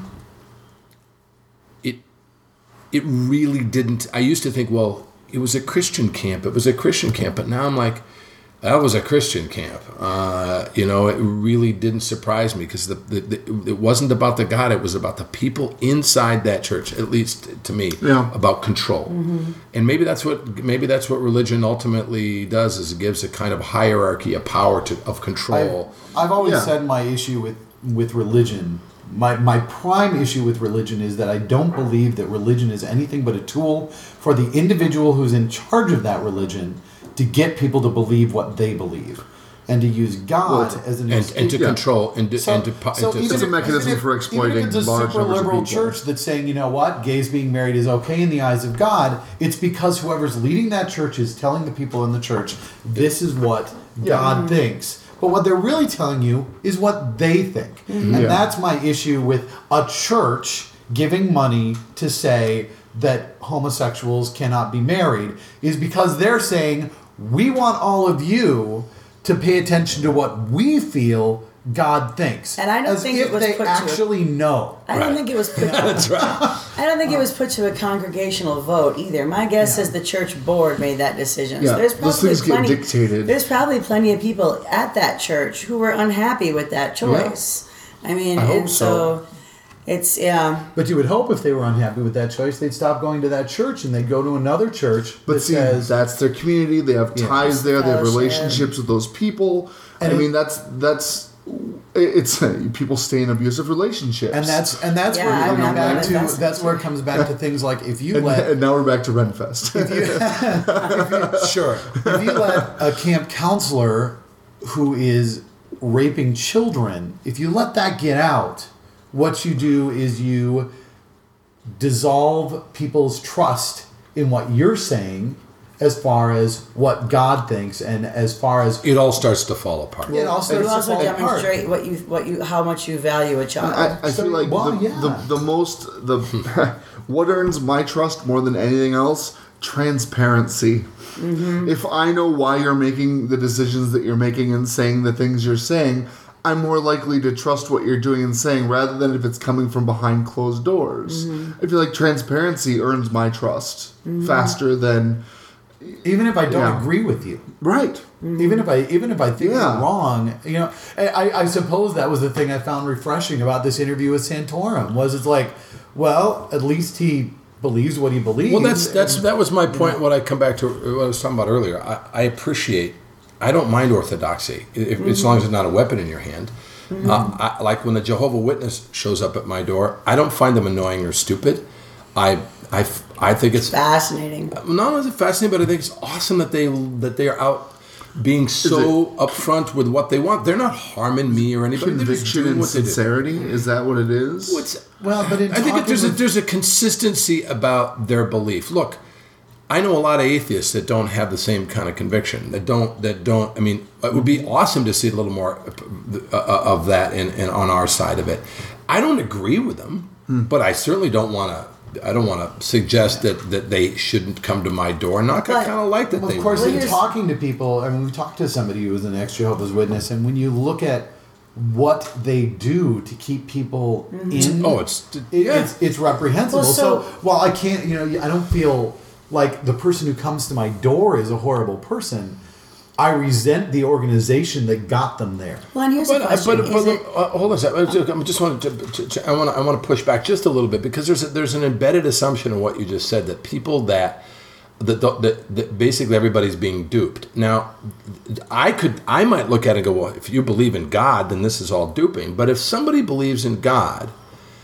It really didn't. I used to think, well, it was a Christian camp. But now I'm like, that was a Christian camp. It really didn't surprise me because it wasn't about the God. It was about the people inside that church, at least to me, about control. Mm-hmm. And maybe that's what religion ultimately does, is it gives a kind of hierarchy of power of control. I've always said my issue with religion, my prime issue with religion is that I don't believe that religion is anything but a tool for the individual who's in charge of that religion to get people to believe what they believe. and to use God as an and to control and to it's a mechanism for exploiting even if it's a large super numbers of liberal people. church that's saying, you know what, gays being married is okay in the eyes of God. It's because whoever's leading that church is telling the people in the church, this is what God thinks. But what they're really telling you is what they think. And that's my issue with a church giving money to say that homosexuals cannot be married, is because they're saying, we want all of you to pay attention to what we feel God thinks. And I don't think it was they put actually know. I don't think it was put That's right. I don't think it was put to a congregational vote either. My guess is the church board made that decision. Yeah, So there's those probably things get dictated. There's probably plenty of people at that church who were unhappy with that choice. I mean, I hope and so it's But you would hope if they were unhappy with that choice, they'd stop going to that church and they'd go to another church. But that see, says, that's their community. They have ties there. They have Fellowship. relationships with those people. And I mean, it's people stay in abusive relationships. and that's Yeah, where I it mean, comes I'm back not to. invested. That's where it comes back to things like if you and, let and now we're back to Renfest. Sure. if you let a camp counselor who is raping children, if you let that get out, what you do is you dissolve people's trust in what you're saying as far as what God thinks and as far as It all starts to fall apart. it all starts you to also fall apart. demonstrate what you how much you value a child. I feel like what earns my trust more than anything else, transparency. If I know why you're making the decisions that you're making and saying the things you're saying, I'm more likely to trust what you're doing and saying rather than if it's coming from behind closed doors. I feel like transparency earns my trust faster than Even if I don't agree with you. right. Even if I think Yeah. you're wrong, I suppose that was the thing I found refreshing about this interview with Santorum was it's like, well, at least he believes what he believes. Well, that was my point. What I come back to what I was talking about earlier. I appreciate. I don't mind orthodoxy as long as it's not a weapon in your hand. Like when the Jehovah Witness shows up at my door, I don't find them annoying or stupid. I think it's Fascinating. not only is it fascinating, but I think it's awesome that they are out being so upfront with what they want. They're not harming me or anybody. They're just Conviction doing and what they do. sincerity, is that what it is? well, but in I think talking there's a consistency about their belief. Look, I know a lot of atheists that don't have the same kind of conviction. That don't. I mean, it would be awesome to see a little more of that in on our side of it. I don't agree with them, but I certainly don't want to. I don't want to suggest that they shouldn't come to my door. Not I kind of like that. Well, they of course, would. in talking to people, I mean, we talked to somebody who was an ex-Jehovah's Witness, and when you look at what they do to keep people in, it's reprehensible. Well, so while I can't, I don't feel like the person who comes to my door is a horrible person. I resent the organization that got them there. Well, and here's the question: hold on a second. I just wanted to I want to push back just a little bit because there's an embedded assumption in what you just said that people that basically everybody's being duped. Now, I might look at it and go, well, if you believe in God, then this is all duping. But if somebody believes in God,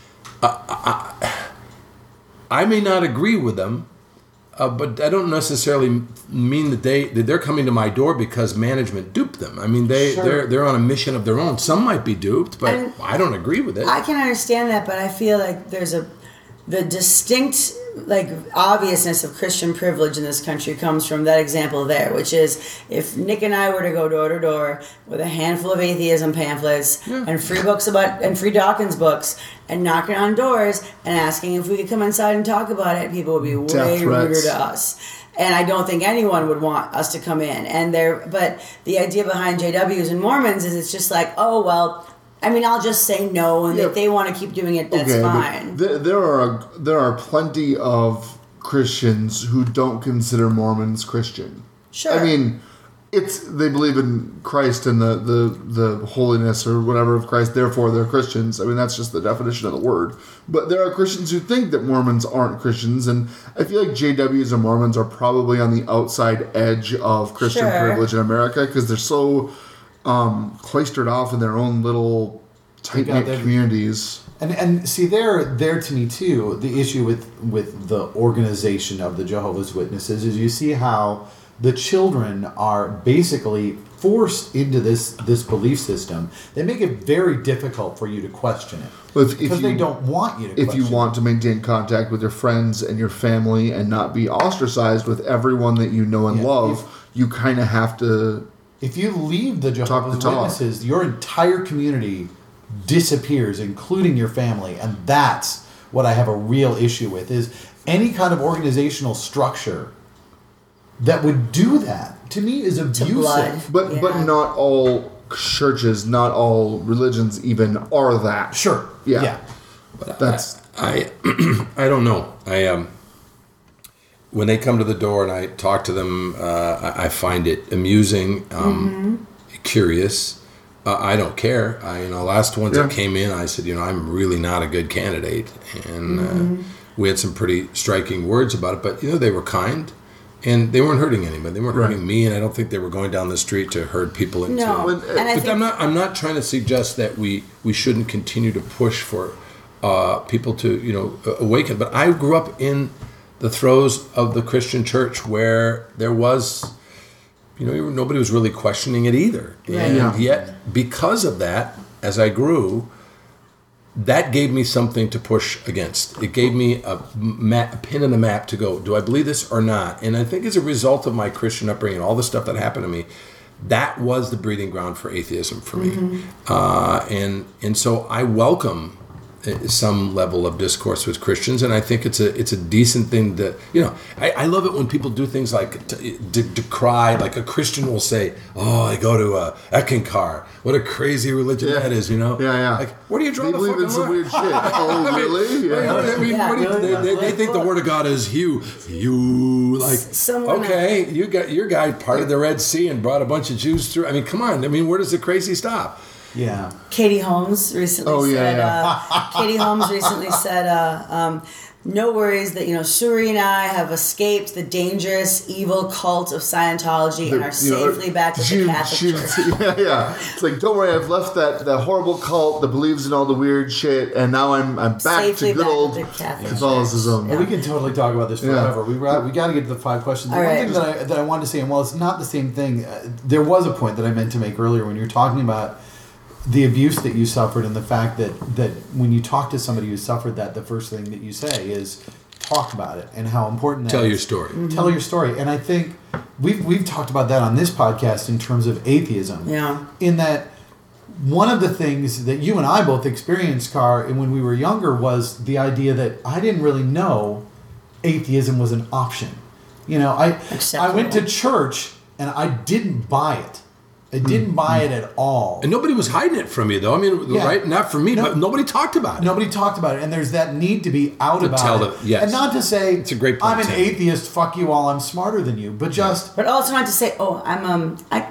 I may not agree with them. But I don't necessarily mean that they're coming to my door because management duped them. I mean, they're on a mission of their own. Some might be duped, but I don't agree with it. I can understand that, but I feel like there's the distinct obviousness of Christian privilege in this country comes from that example there, which is if Nick and I were to go door to door with a handful of atheism pamphlets and free books and free Dawkins books and knocking on doors and asking if we could come inside and talk about it, people would be way ruder to us. And I don't think anyone would want us to come in. But the idea behind JWs and Mormons is it's just like, oh well. I mean, I'll just say no, and if they want to keep doing it, that's fine. There are plenty of Christians who don't consider Mormons Christian. Sure. I mean, they believe in Christ and the holiness or whatever of Christ. Therefore, they're Christians. I mean, that's just the definition of the word. But there are Christians who think that Mormons aren't Christians, and I feel like JWs and Mormons are probably on the outside edge of Christian privilege in America because they're so cloistered off in their own little tight-knit communities. And see, there to me too, the issue with the organization of the Jehovah's Witnesses is you see how the children are basically forced into this belief system. They make it very difficult for you to question it. Because they don't want you to question it. If you want to maintain contact with your friends and your family and not be ostracized with everyone that you know and love, you kind of have to... If you leave the Jehovah's Witnesses, your entire community disappears, including your family. And that's what I have a real issue with, is any kind of organizational structure that would do that, to me, is abusive. But not all churches, not all religions even are that. Sure. Yeah. But I don't know. When they come to the door and I talk to them, I find it amusing, curious. I don't care. Last ones that came in, I said, I'm really not a good candidate. And we had some pretty striking words about it. But, they were kind. And they weren't hurting anybody. They weren't hurting me, and I don't think they were going down the street to herd people into. No, I'm not trying to suggest that we shouldn't continue to push for people to awaken. But I grew up in the throes of the Christian church where there was, nobody was really questioning it either, and yet because of that, as I grew, that gave me something to push against. It gave me a pin in the map to go, do I believe this or not? And I think as a result of my Christian upbringing, all the stuff that happened to me, that was the breeding ground for atheism for me. And so I welcome some level of discourse with Christians, and I think it's a decent thing to, I love it when people do things like decry, like a Christian will say, I go to Eckankar. What a crazy religion that is, Yeah. Like, where do you draw they the believe in some weird shit. Oh, really? Yeah. They think the Word of God is you like, okay, you got your guy parted the Red Sea and brought a bunch of Jews through. I mean, come on. I mean, where does the crazy stop? Yeah. Katie Holmes recently said, no worries that, Suri and I have escaped the dangerous, evil cult of Scientology and are safely back with the Catholic Church. Yeah. It's like, don't worry, I've left that horrible cult that believes in all the weird shit, and now I'm back safely to good old Catholicism. Well, we can totally talk about this forever. Yeah. We got to get to the 5 questions. The one thing that I wanted to say, and while it's not the same thing, there was a point that I meant to make earlier when you were talking about the abuse that you suffered and the fact that when you talk to somebody who suffered that, the first thing that you say is talk about it and how important that Tell is. your story. Mm-hmm. Tell your story. And I think we've talked about that on this podcast in terms of atheism. Yeah. In that one of the things that you and I both experienced, Car, when we were younger was the idea that I didn't really know atheism was an option. I went to church and I didn't buy it. I didn't buy it at all. And nobody was hiding it from you, though. I mean, right? Not from me, but nobody talked about it. Nobody talked about it. And there's that need to be out about it. Yes. And not to say, it's a great point, I'm an atheist, fuck you all, I'm smarter than you. But just... But also not to say, I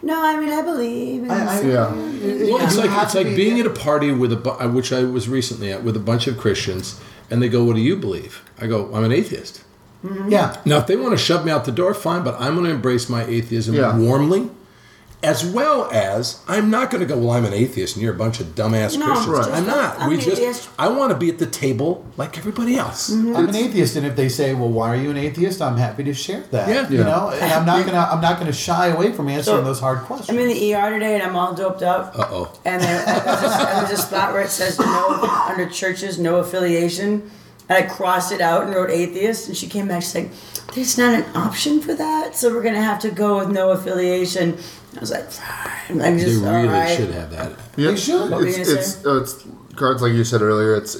believe. Well, it's like being at a party with which I was recently at, with a bunch of Christians, and they go, what do you believe? I go, I'm an atheist. Mm-hmm. Yeah. Now, if they want to shove me out the door, fine, but I'm going to embrace my atheism warmly. As well as, I'm not going to go, well, I'm an atheist and you're a bunch of dumbass Christians. Right. I'm not. I want to be at the table like everybody else. Mm-hmm. I'm an atheist, and if they say, well, why are you an atheist? I'm happy to share that. Yeah. And I'm not gonna shy away from answering those hard questions. I'm in the ER today and I'm all doped up. Uh-oh. And there's a spot where it says under churches, no affiliation. And I crossed it out and wrote atheist, and she came back, she's like, there's not an option for that, so we're going to have to go with no affiliation. I was like, fine. They really should have that. Yeah, they should. It's cards like you said earlier. It's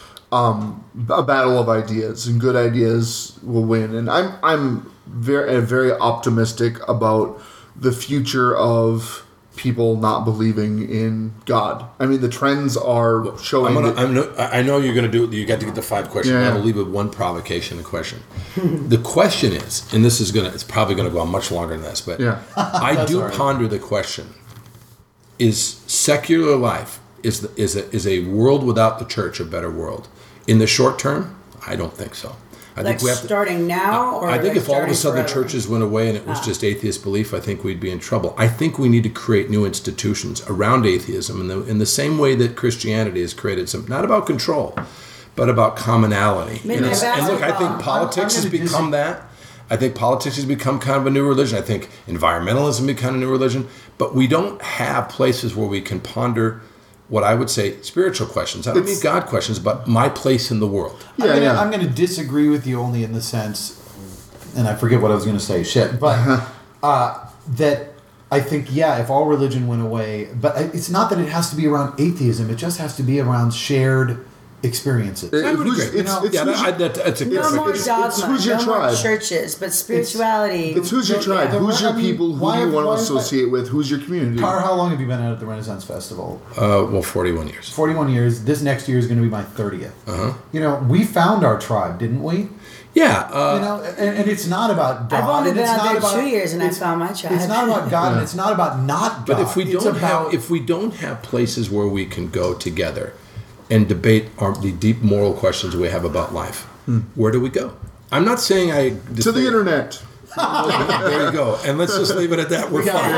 a battle of ideas, and good ideas will win. And I'm very optimistic about the future of people not believing in God. I mean, the trends are showing. I know you're going to do it. You got to get the 5 questions. I'm going to leave with one provocation. The question. The question is, and it's probably going to go on much longer than this, but I do ponder the question: is secular life is a world without the church a better world? In the short term, I don't think so. I think we have starting now, or I think if all of a sudden forever? the churches went away and it was just atheist belief, I think we'd be in trouble. I think we need to create new institutions around atheism in the same way that Christianity has created some, not about control, but about commonality. And look, I think politics has become that. I think politics has become kind of a new religion. I think environmentalism has become a new religion. But we don't have places where we can ponder what I would say spiritual questions. I don't mean God questions, but my place in the world. I'm going to disagree with you only in the sense, and I forget what I was going to say, but that I think, if all religion went away, but it's not that it has to be around atheism, it just has to be around shared experiences. That's a no more dogma, who's your no more tribe? churches, but spirituality. It's who's your tribe? Who's your people? Who do you want to associate with? Who's your community? Car, how long have you been at the Renaissance Festival? 41 years. 41 years. This next year is going to be my 30th. We found our tribe, didn't we? Yeah. And it's not about God. I've only been out there about, 2 years and I found my tribe. It's not about God and it's not about not God. But if we don't have places where we can go together and debate the deep moral questions we have about life, where do we go? I'm not saying to the internet. There you go. And let's just leave it at that. We're fine.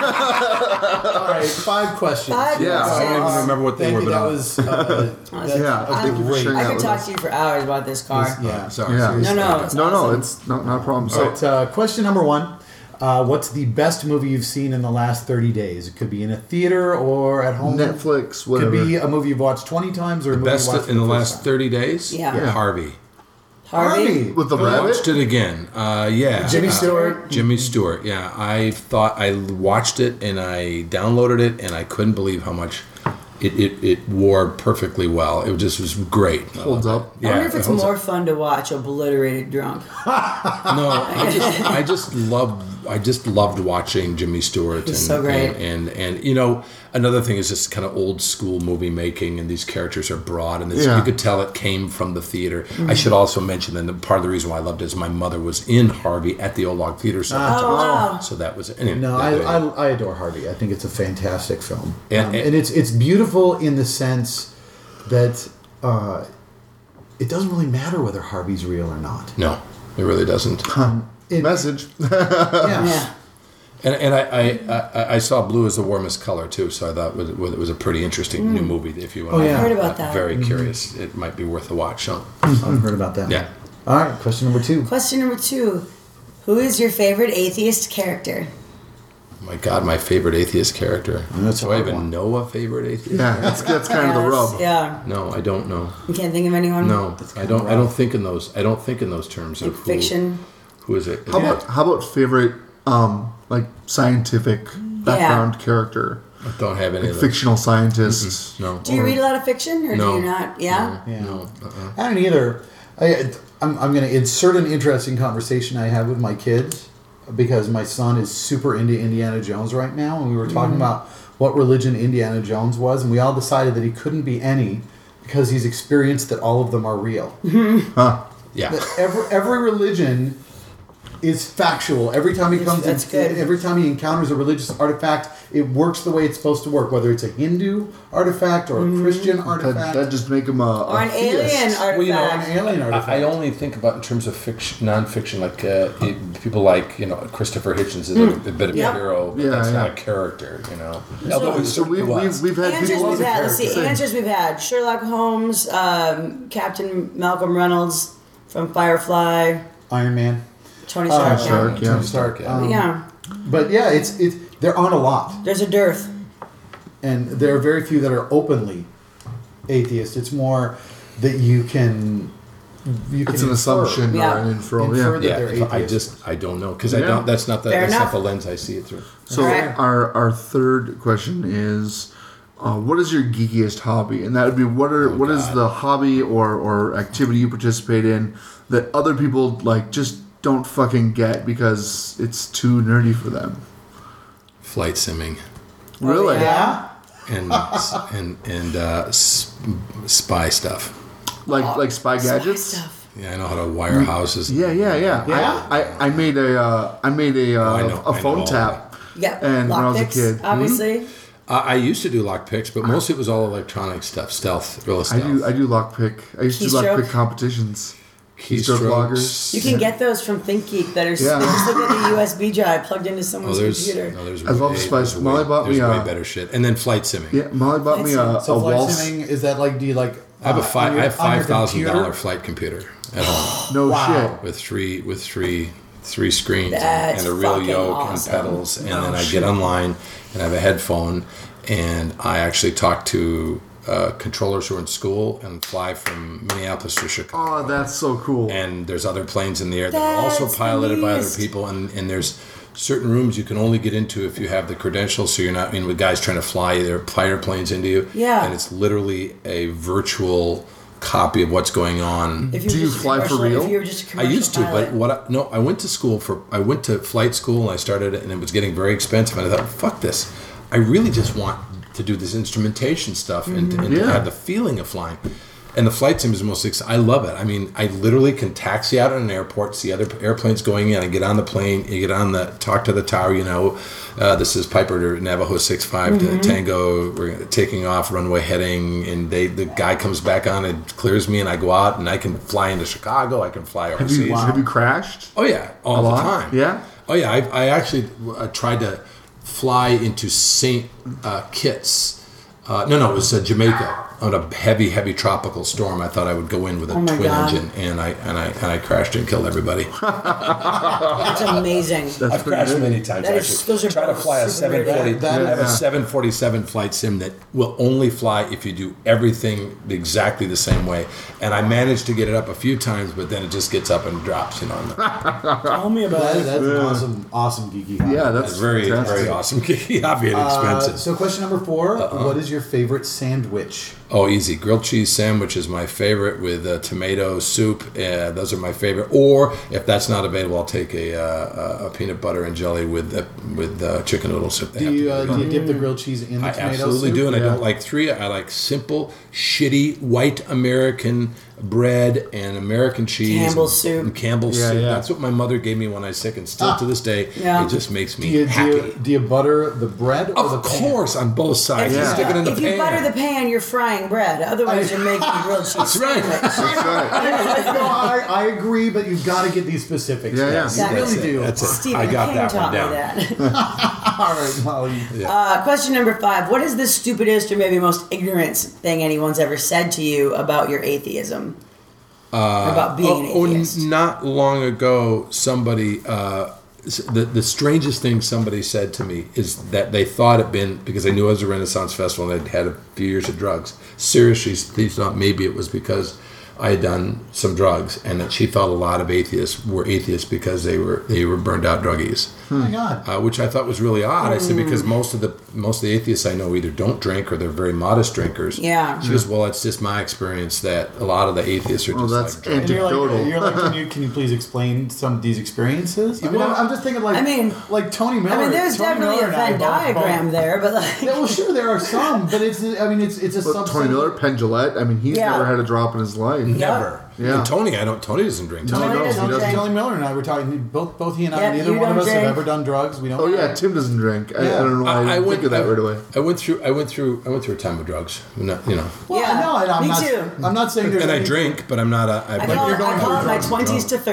All right, 5 questions. I don't even remember what they were. But that was thank you for sharing I that could with talk us. to you for hours about this car. Sorry. Yeah. No, it's not a problem. All right, question number 1. What's the best movie you've seen in the last 30 days? It could be in a theater or at home. Netflix, whatever. Could be a movie you've watched 20 times or a movie Best you watched in the for last first 30 days? Yeah. Harvey. Harvey? with the I rabbit. watched it again. Jimmy Stewart. Jimmy Stewart. Yeah, I thought I watched it and I downloaded it and I couldn't believe how much it wore perfectly well. It just was great. Holds up. I wonder if it's more fun to watch Obliterated Drunk. No, I just loved watching Jimmy Stewart. He's so great. And another thing is just kind of old school movie making, and these characters are broad, and you could tell it came from the theater. I should also mention that part of the reason why I loved it is my mother was in Harvey at the Old Log Theater sometimes. Wow. So that was anyway, No, I adore Harvey. I think it's a fantastic film, And it's beautiful in the sense that it doesn't really matter whether Harvey's real or not. No, it really doesn't. Message. Yeah. And I saw blue as the warmest color too, so I thought it was a pretty interesting new movie. If you want, I've heard about that. Very curious. It might be worth a watch. So. I've heard about that. Yeah. All right, question number 2. Question number 2. Who is your favorite atheist character? My God, my favorite atheist character. That's Do I even know a favorite atheist? Yeah, that's kind of the rub. Yeah. No, I don't know. You can't think of anyone? No, I don't. I don't think in those. I don't think in those terms of Fiction. Who is it? How about favorite scientific background character? I don't have any of those. Fictional scientists. No. Do you read a lot of fiction, or No. do you not? Yeah. No. I don't either. I'm going to insert an interesting conversation I had with my kids because my son is super into Indiana Jones right now, and we were talking about what religion Indiana Jones was, and we all decided that he couldn't be any because he's experienced that all of them are real. Yeah. That every religion is factual. Every time he comes That's good. every time he encounters a religious artifact, it works the way it's supposed to work. Whether it's a Hindu artifact or a Christian artifact, That just make him a Or an theist. alien artifact. Well, an alien artifact. I only think about in terms of fiction, non-fiction, like people like Christopher Hitchens is a bit of a hero, but that's not a character, Although So we've had Answers people. we've had. Let's see. Answers we've had. Sherlock Holmes, Captain Malcolm Reynolds from Firefly, Iron Man. Tony Stark. Stark, yeah. Tony Stark. Yeah. But yeah, it's there aren't a lot, There's a dearth. and there are very few that are openly atheist. It's more that you can It's an assumption Yeah. or an infer. Infer Yeah. that they're atheist. I don't know because Yeah. that's not Fair enough. the lens I see it through. So Correct. our third question is, what is your geekiest hobby? And that would be what is the hobby or activity you participate in that other people just don't fucking get because it's too nerdy for them. Flight simming Really? Yeah. and spy stuff. Like spy gadgets. Stuff. Yeah, I know how to wire houses. Yeah. I made a phone know. tap. Yeah. And when I was a Lockpicks, kid. obviously. I used to do lockpicks, but mostly it was all electronic stuff, real stealth. I do lockpick. I used to do Keystroke? lockpick competitions. Keystroke Keystrokes. loggers. You can get those from ThinkGeek that are Yeah. they just look like a USB drive plugged into someone's computer. I love Spice. Molly bought me way a- better shit. And then flight simming. Yeah, Molly bought me a So flight waltz. simming, is that like, do you like? I have on your $5,000 computer? flight computer at home No Wow. shit. with three 3 screens That's and a real yoke awesome. and pedals. And then I get online and I have a headphone, and I actually talk to controllers who are in school and fly from Minneapolis to Chicago. Oh, that's so cool. And there's other planes in the air that are also piloted by other people, and there's certain rooms you can only get into if you have the credentials, so you're not in with guys trying to fly their fighter planes into you. Yeah. And it's literally a virtual copy of what's going on. If Do you fly for real? If you were just a I commercial used to, pilot. but I went to flight school, and I started it, and it was getting very expensive, and I thought, fuck this. I really just want to do this instrumentation stuff and to have the feeling of flying. And the flight sim is mostly, I love it. I mean, I literally can taxi out at an airport, see other airplanes going in. I get on the plane, talk to the tower, this is Piper to Navajo 65 to Tango. We're taking off, runway heading, and the guy comes back on and clears me, and I go out, and I can fly into Chicago. I can fly overseas. Have you crashed? Oh, yeah, all the time. Yeah? Oh, yeah, I actually tried to fly into St. Kitts. It was Jamaica on a heavy, heavy tropical storm. I thought I would go in with a twin engine, and I crashed and killed everybody. That's amazing. I've crashed many times. Those are Try to fly a 740. I have a 747 flight sim that will only fly if you do everything exactly the same way. And I managed to get it up a few times, but then it just gets up and drops. Tell me about it. That's an awesome geeky hobby. Yeah, that's very, fantastic. very awesome hobby and expensive. So question number 4, what is your favorite sandwich? Oh, easy. Grilled cheese sandwich is my favorite with tomato soup. Those are my favorite. Or if that's not available, I'll take a peanut butter and jelly with chicken noodle soup. Do you dip the grilled cheese in the I tomato absolutely soup? do, and I don't like 3. I like simple, shitty, white American bread and American cheese. Campbell's soup. And Campbell's soup. yeah. That's what my mother gave me when I was sick, and still to this day, Yeah. it just makes me Do happy. you butter the bread or the Of course, on both sides. You stick it in the If pan. you butter the pan, you're frying bread. Otherwise, you're making a grilled cheese That's right. sandwich. That's right. No, I agree, but you've got to get these specifics. Yeah, Yes, yeah. you really do. That's it. Stephen I got King that taught one me down. that. All right, Molly. Question number 5. What is the stupidest or maybe most ignorant thing anyone's ever said to you about your atheism? Or about being an atheist? Not long ago, somebody, the strangest thing somebody said to me is that they thought it'd been, because they knew it was a Renaissance festival and I'd had a few years of drugs. Seriously, they thought maybe it was because I had done some drugs, and that she thought a lot of atheists were atheists because they were burned out druggies. Oh my God. Which I thought was really odd. I said, because most of the atheists I know either don't drink or they're very modest drinkers. Yeah. She goes, well, it's just my experience that a lot of the atheists are just that's like drunk. And you're like, anecdotal. can you please explain some of these experiences? I mean, I'm just thinking like Tony Miller. There's Tony definitely Miller a and I Venn diagram there, but like... Yeah, well, sure, there are some, but it's a But subset. Tony Miller, Penn Jillette, he's Yeah. never had a drop in his life. Never. Yeah. And Tony doesn't drink. No, Tony he doesn't doesn't. drink. Tony Miller and I were talking. Both he and I. Yeah, neither you one of don't us have drink. ever done drugs. We don't. Oh yeah, Tim doesn't drink. I don't know why I think of that right away. I went through a time of drugs. Not, Well, Yeah, no, I'm me not. too. I'm not saying there's. and I any- drink, but I'm not a. I call you're going it my through drugs. 20s to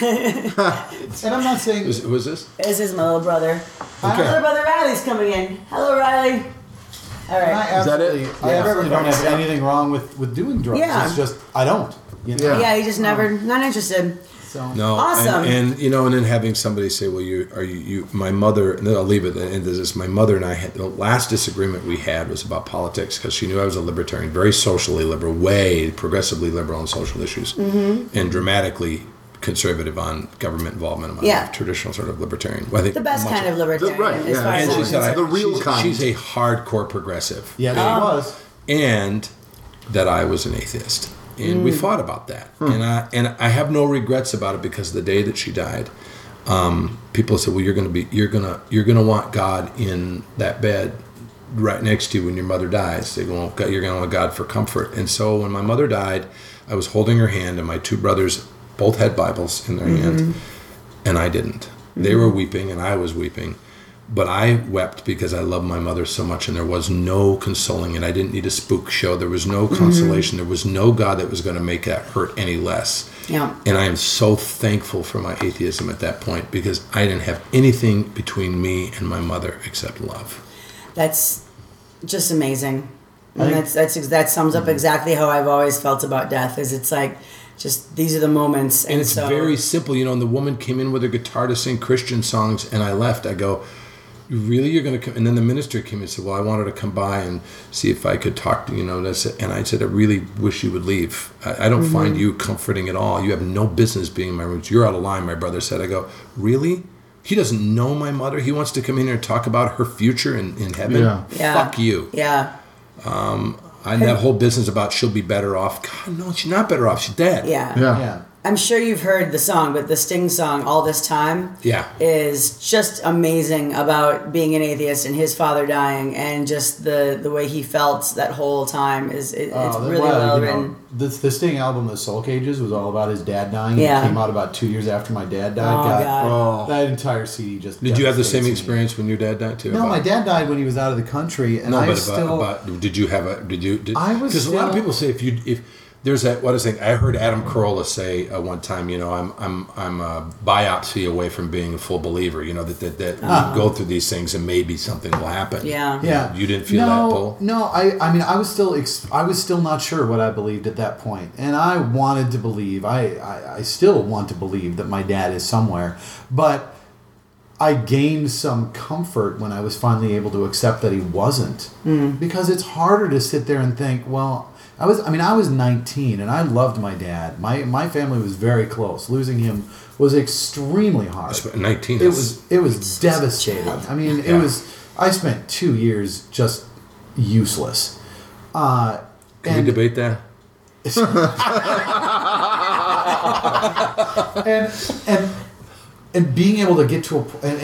30s. And I'm not saying. Who is this? This is my little brother. My Okay. little brother Riley's coming in. Hello, Riley. All I right. absolutely, that it? I absolutely don't have Yeah. anything wrong with doing drugs. Yeah. It's just I don't. You know? Yeah. Yeah, he just never, not interested. So No. Awesome. And then having somebody say, well, my mother, and then I'll leave it into this. My mother and I had, the last disagreement we had was about politics, because she knew I was a libertarian, very socially liberal, way progressively liberal on social issues, and dramatically conservative on government involvement in my life, traditional sort of libertarian. Well, I think The best kind of libertarian. Right, as yeah. far as And she I'm said, concerned. The real kind. she's a hardcore progressive. yeah, there was. And that I was an atheist, and we fought about that, and I have no regrets about it, because the day that she died, people said, well, you're gonna want God in that bed right next to you when your mother dies. They go, well, you're gonna want God for comfort. And so when my mother died, I was holding her hand, and my two brothers both had Bibles in their hand, and I didn't. They were weeping, and I was weeping. But I wept because I loved my mother so much, and there was no consoling, and I didn't need a spook show. There was no consolation. There was no God that was going to make that hurt any less. Yeah. And I am so thankful for my atheism at that point, because I didn't have anything between me and my mother except love. That's just amazing. And that sums up exactly how I've always felt about death. Is it's like just these are the moments. And it's so, very simple, you know. And the woman came in with her guitar to sing Christian songs, and I left. I go, really, you're going to come? And then the minister came and said, well, I wanted to come by and see if I could talk to you, know. And I said, I really wish you would leave. I don't find you comforting at all. You have no business being in my room. You're out of line, my brother said. I go, really? He doesn't know my mother. He wants to come in here and talk about her future in heaven. Yeah. Fuck you. Yeah. And that whole business about she'll be better off. God, no, she's not better off. She's dead. Yeah. I'm sure you've heard the song, but the Sting song, All This Time, is just amazing about being an atheist and his father dying, and just the way he felt that whole time. It's really well written. The Sting album, The Soul Cages, was all about his dad dying. Yeah. It came out about 2 years after my dad died. God. That entire CD just... Did you have the same devastates me. experience when your dad died too? No, my dad died when he was out of the country, and I did you have a? I was because a lot of people say if there's that, what I was saying, I heard Adam Carolla say one time, you know, I'm a biopsy away from being a full believer. You know that you go through these things and maybe something will happen. Yeah. You didn't feel that pull? No, I mean I was still not sure what I believed at that point, and I wanted to believe. I still want to believe that my dad is somewhere, but I gained some comfort when I was finally able to accept that he wasn't, because it's harder to sit there and think, well. I was 19 and I loved my dad. My family was very close. Losing him was extremely hard. 19. It was devastating. I mean, I spent 2 years just useless. Can we debate that? and being able to get to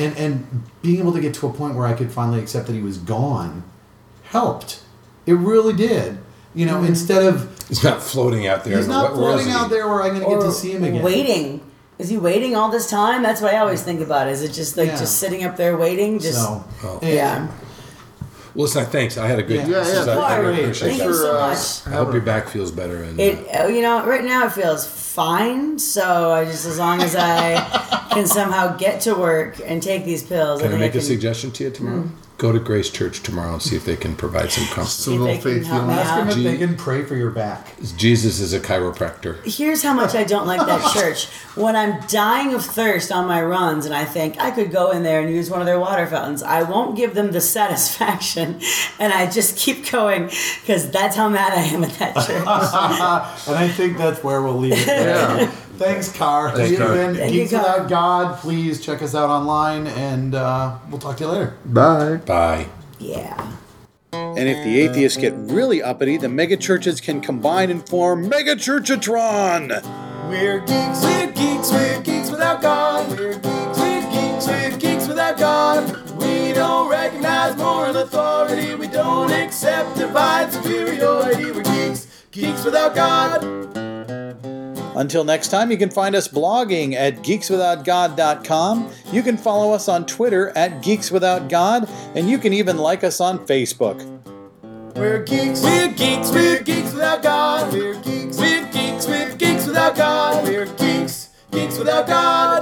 a point where I could finally accept that he was gone helped. It really did. You know, instead of... He's not floating out there. He's not floating out there where I'm going to get to see him again. Waiting. Is he waiting all this time? That's what I always think about. Is it just just sitting up there waiting? Yeah. Well, listen, thanks. I had a good... Thank you so much. I hope your back feels better. And right now it feels fine. So as long as I can somehow get to work and take these pills. Can I make a suggestion to you tomorrow? Go to Grace Church tomorrow and see if they can provide some comfort. Ask them if they can pray for your back. Jesus is a chiropractor. Here's how much I don't like that church. When I'm dying of thirst on my runs and I think I could go in there and use one of their water fountains, I won't give them the satisfaction, and I just keep going because that's how mad I am at that church. And I think that's where we'll leave it. Thanks, Car. Thanks, Car. Geeks Without God. Please check us out online, and we'll talk to you later. Bye. Yeah. And if the atheists get really uppity, the megachurches can combine and form Megachurchatron. We're geeks without God. We're geeks without God. We don't recognize moral authority. We don't accept divine superiority. We're geeks without God. Until next time, you can find us blogging at geekswithoutgod.com. You can follow us on Twitter at geekswithoutgod, and you can even like us on Facebook. We're geeks without God. We're geeks without God. We're geeks without God.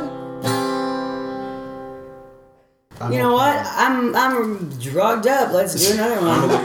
You know what? I'm drugged up. Let's do another one.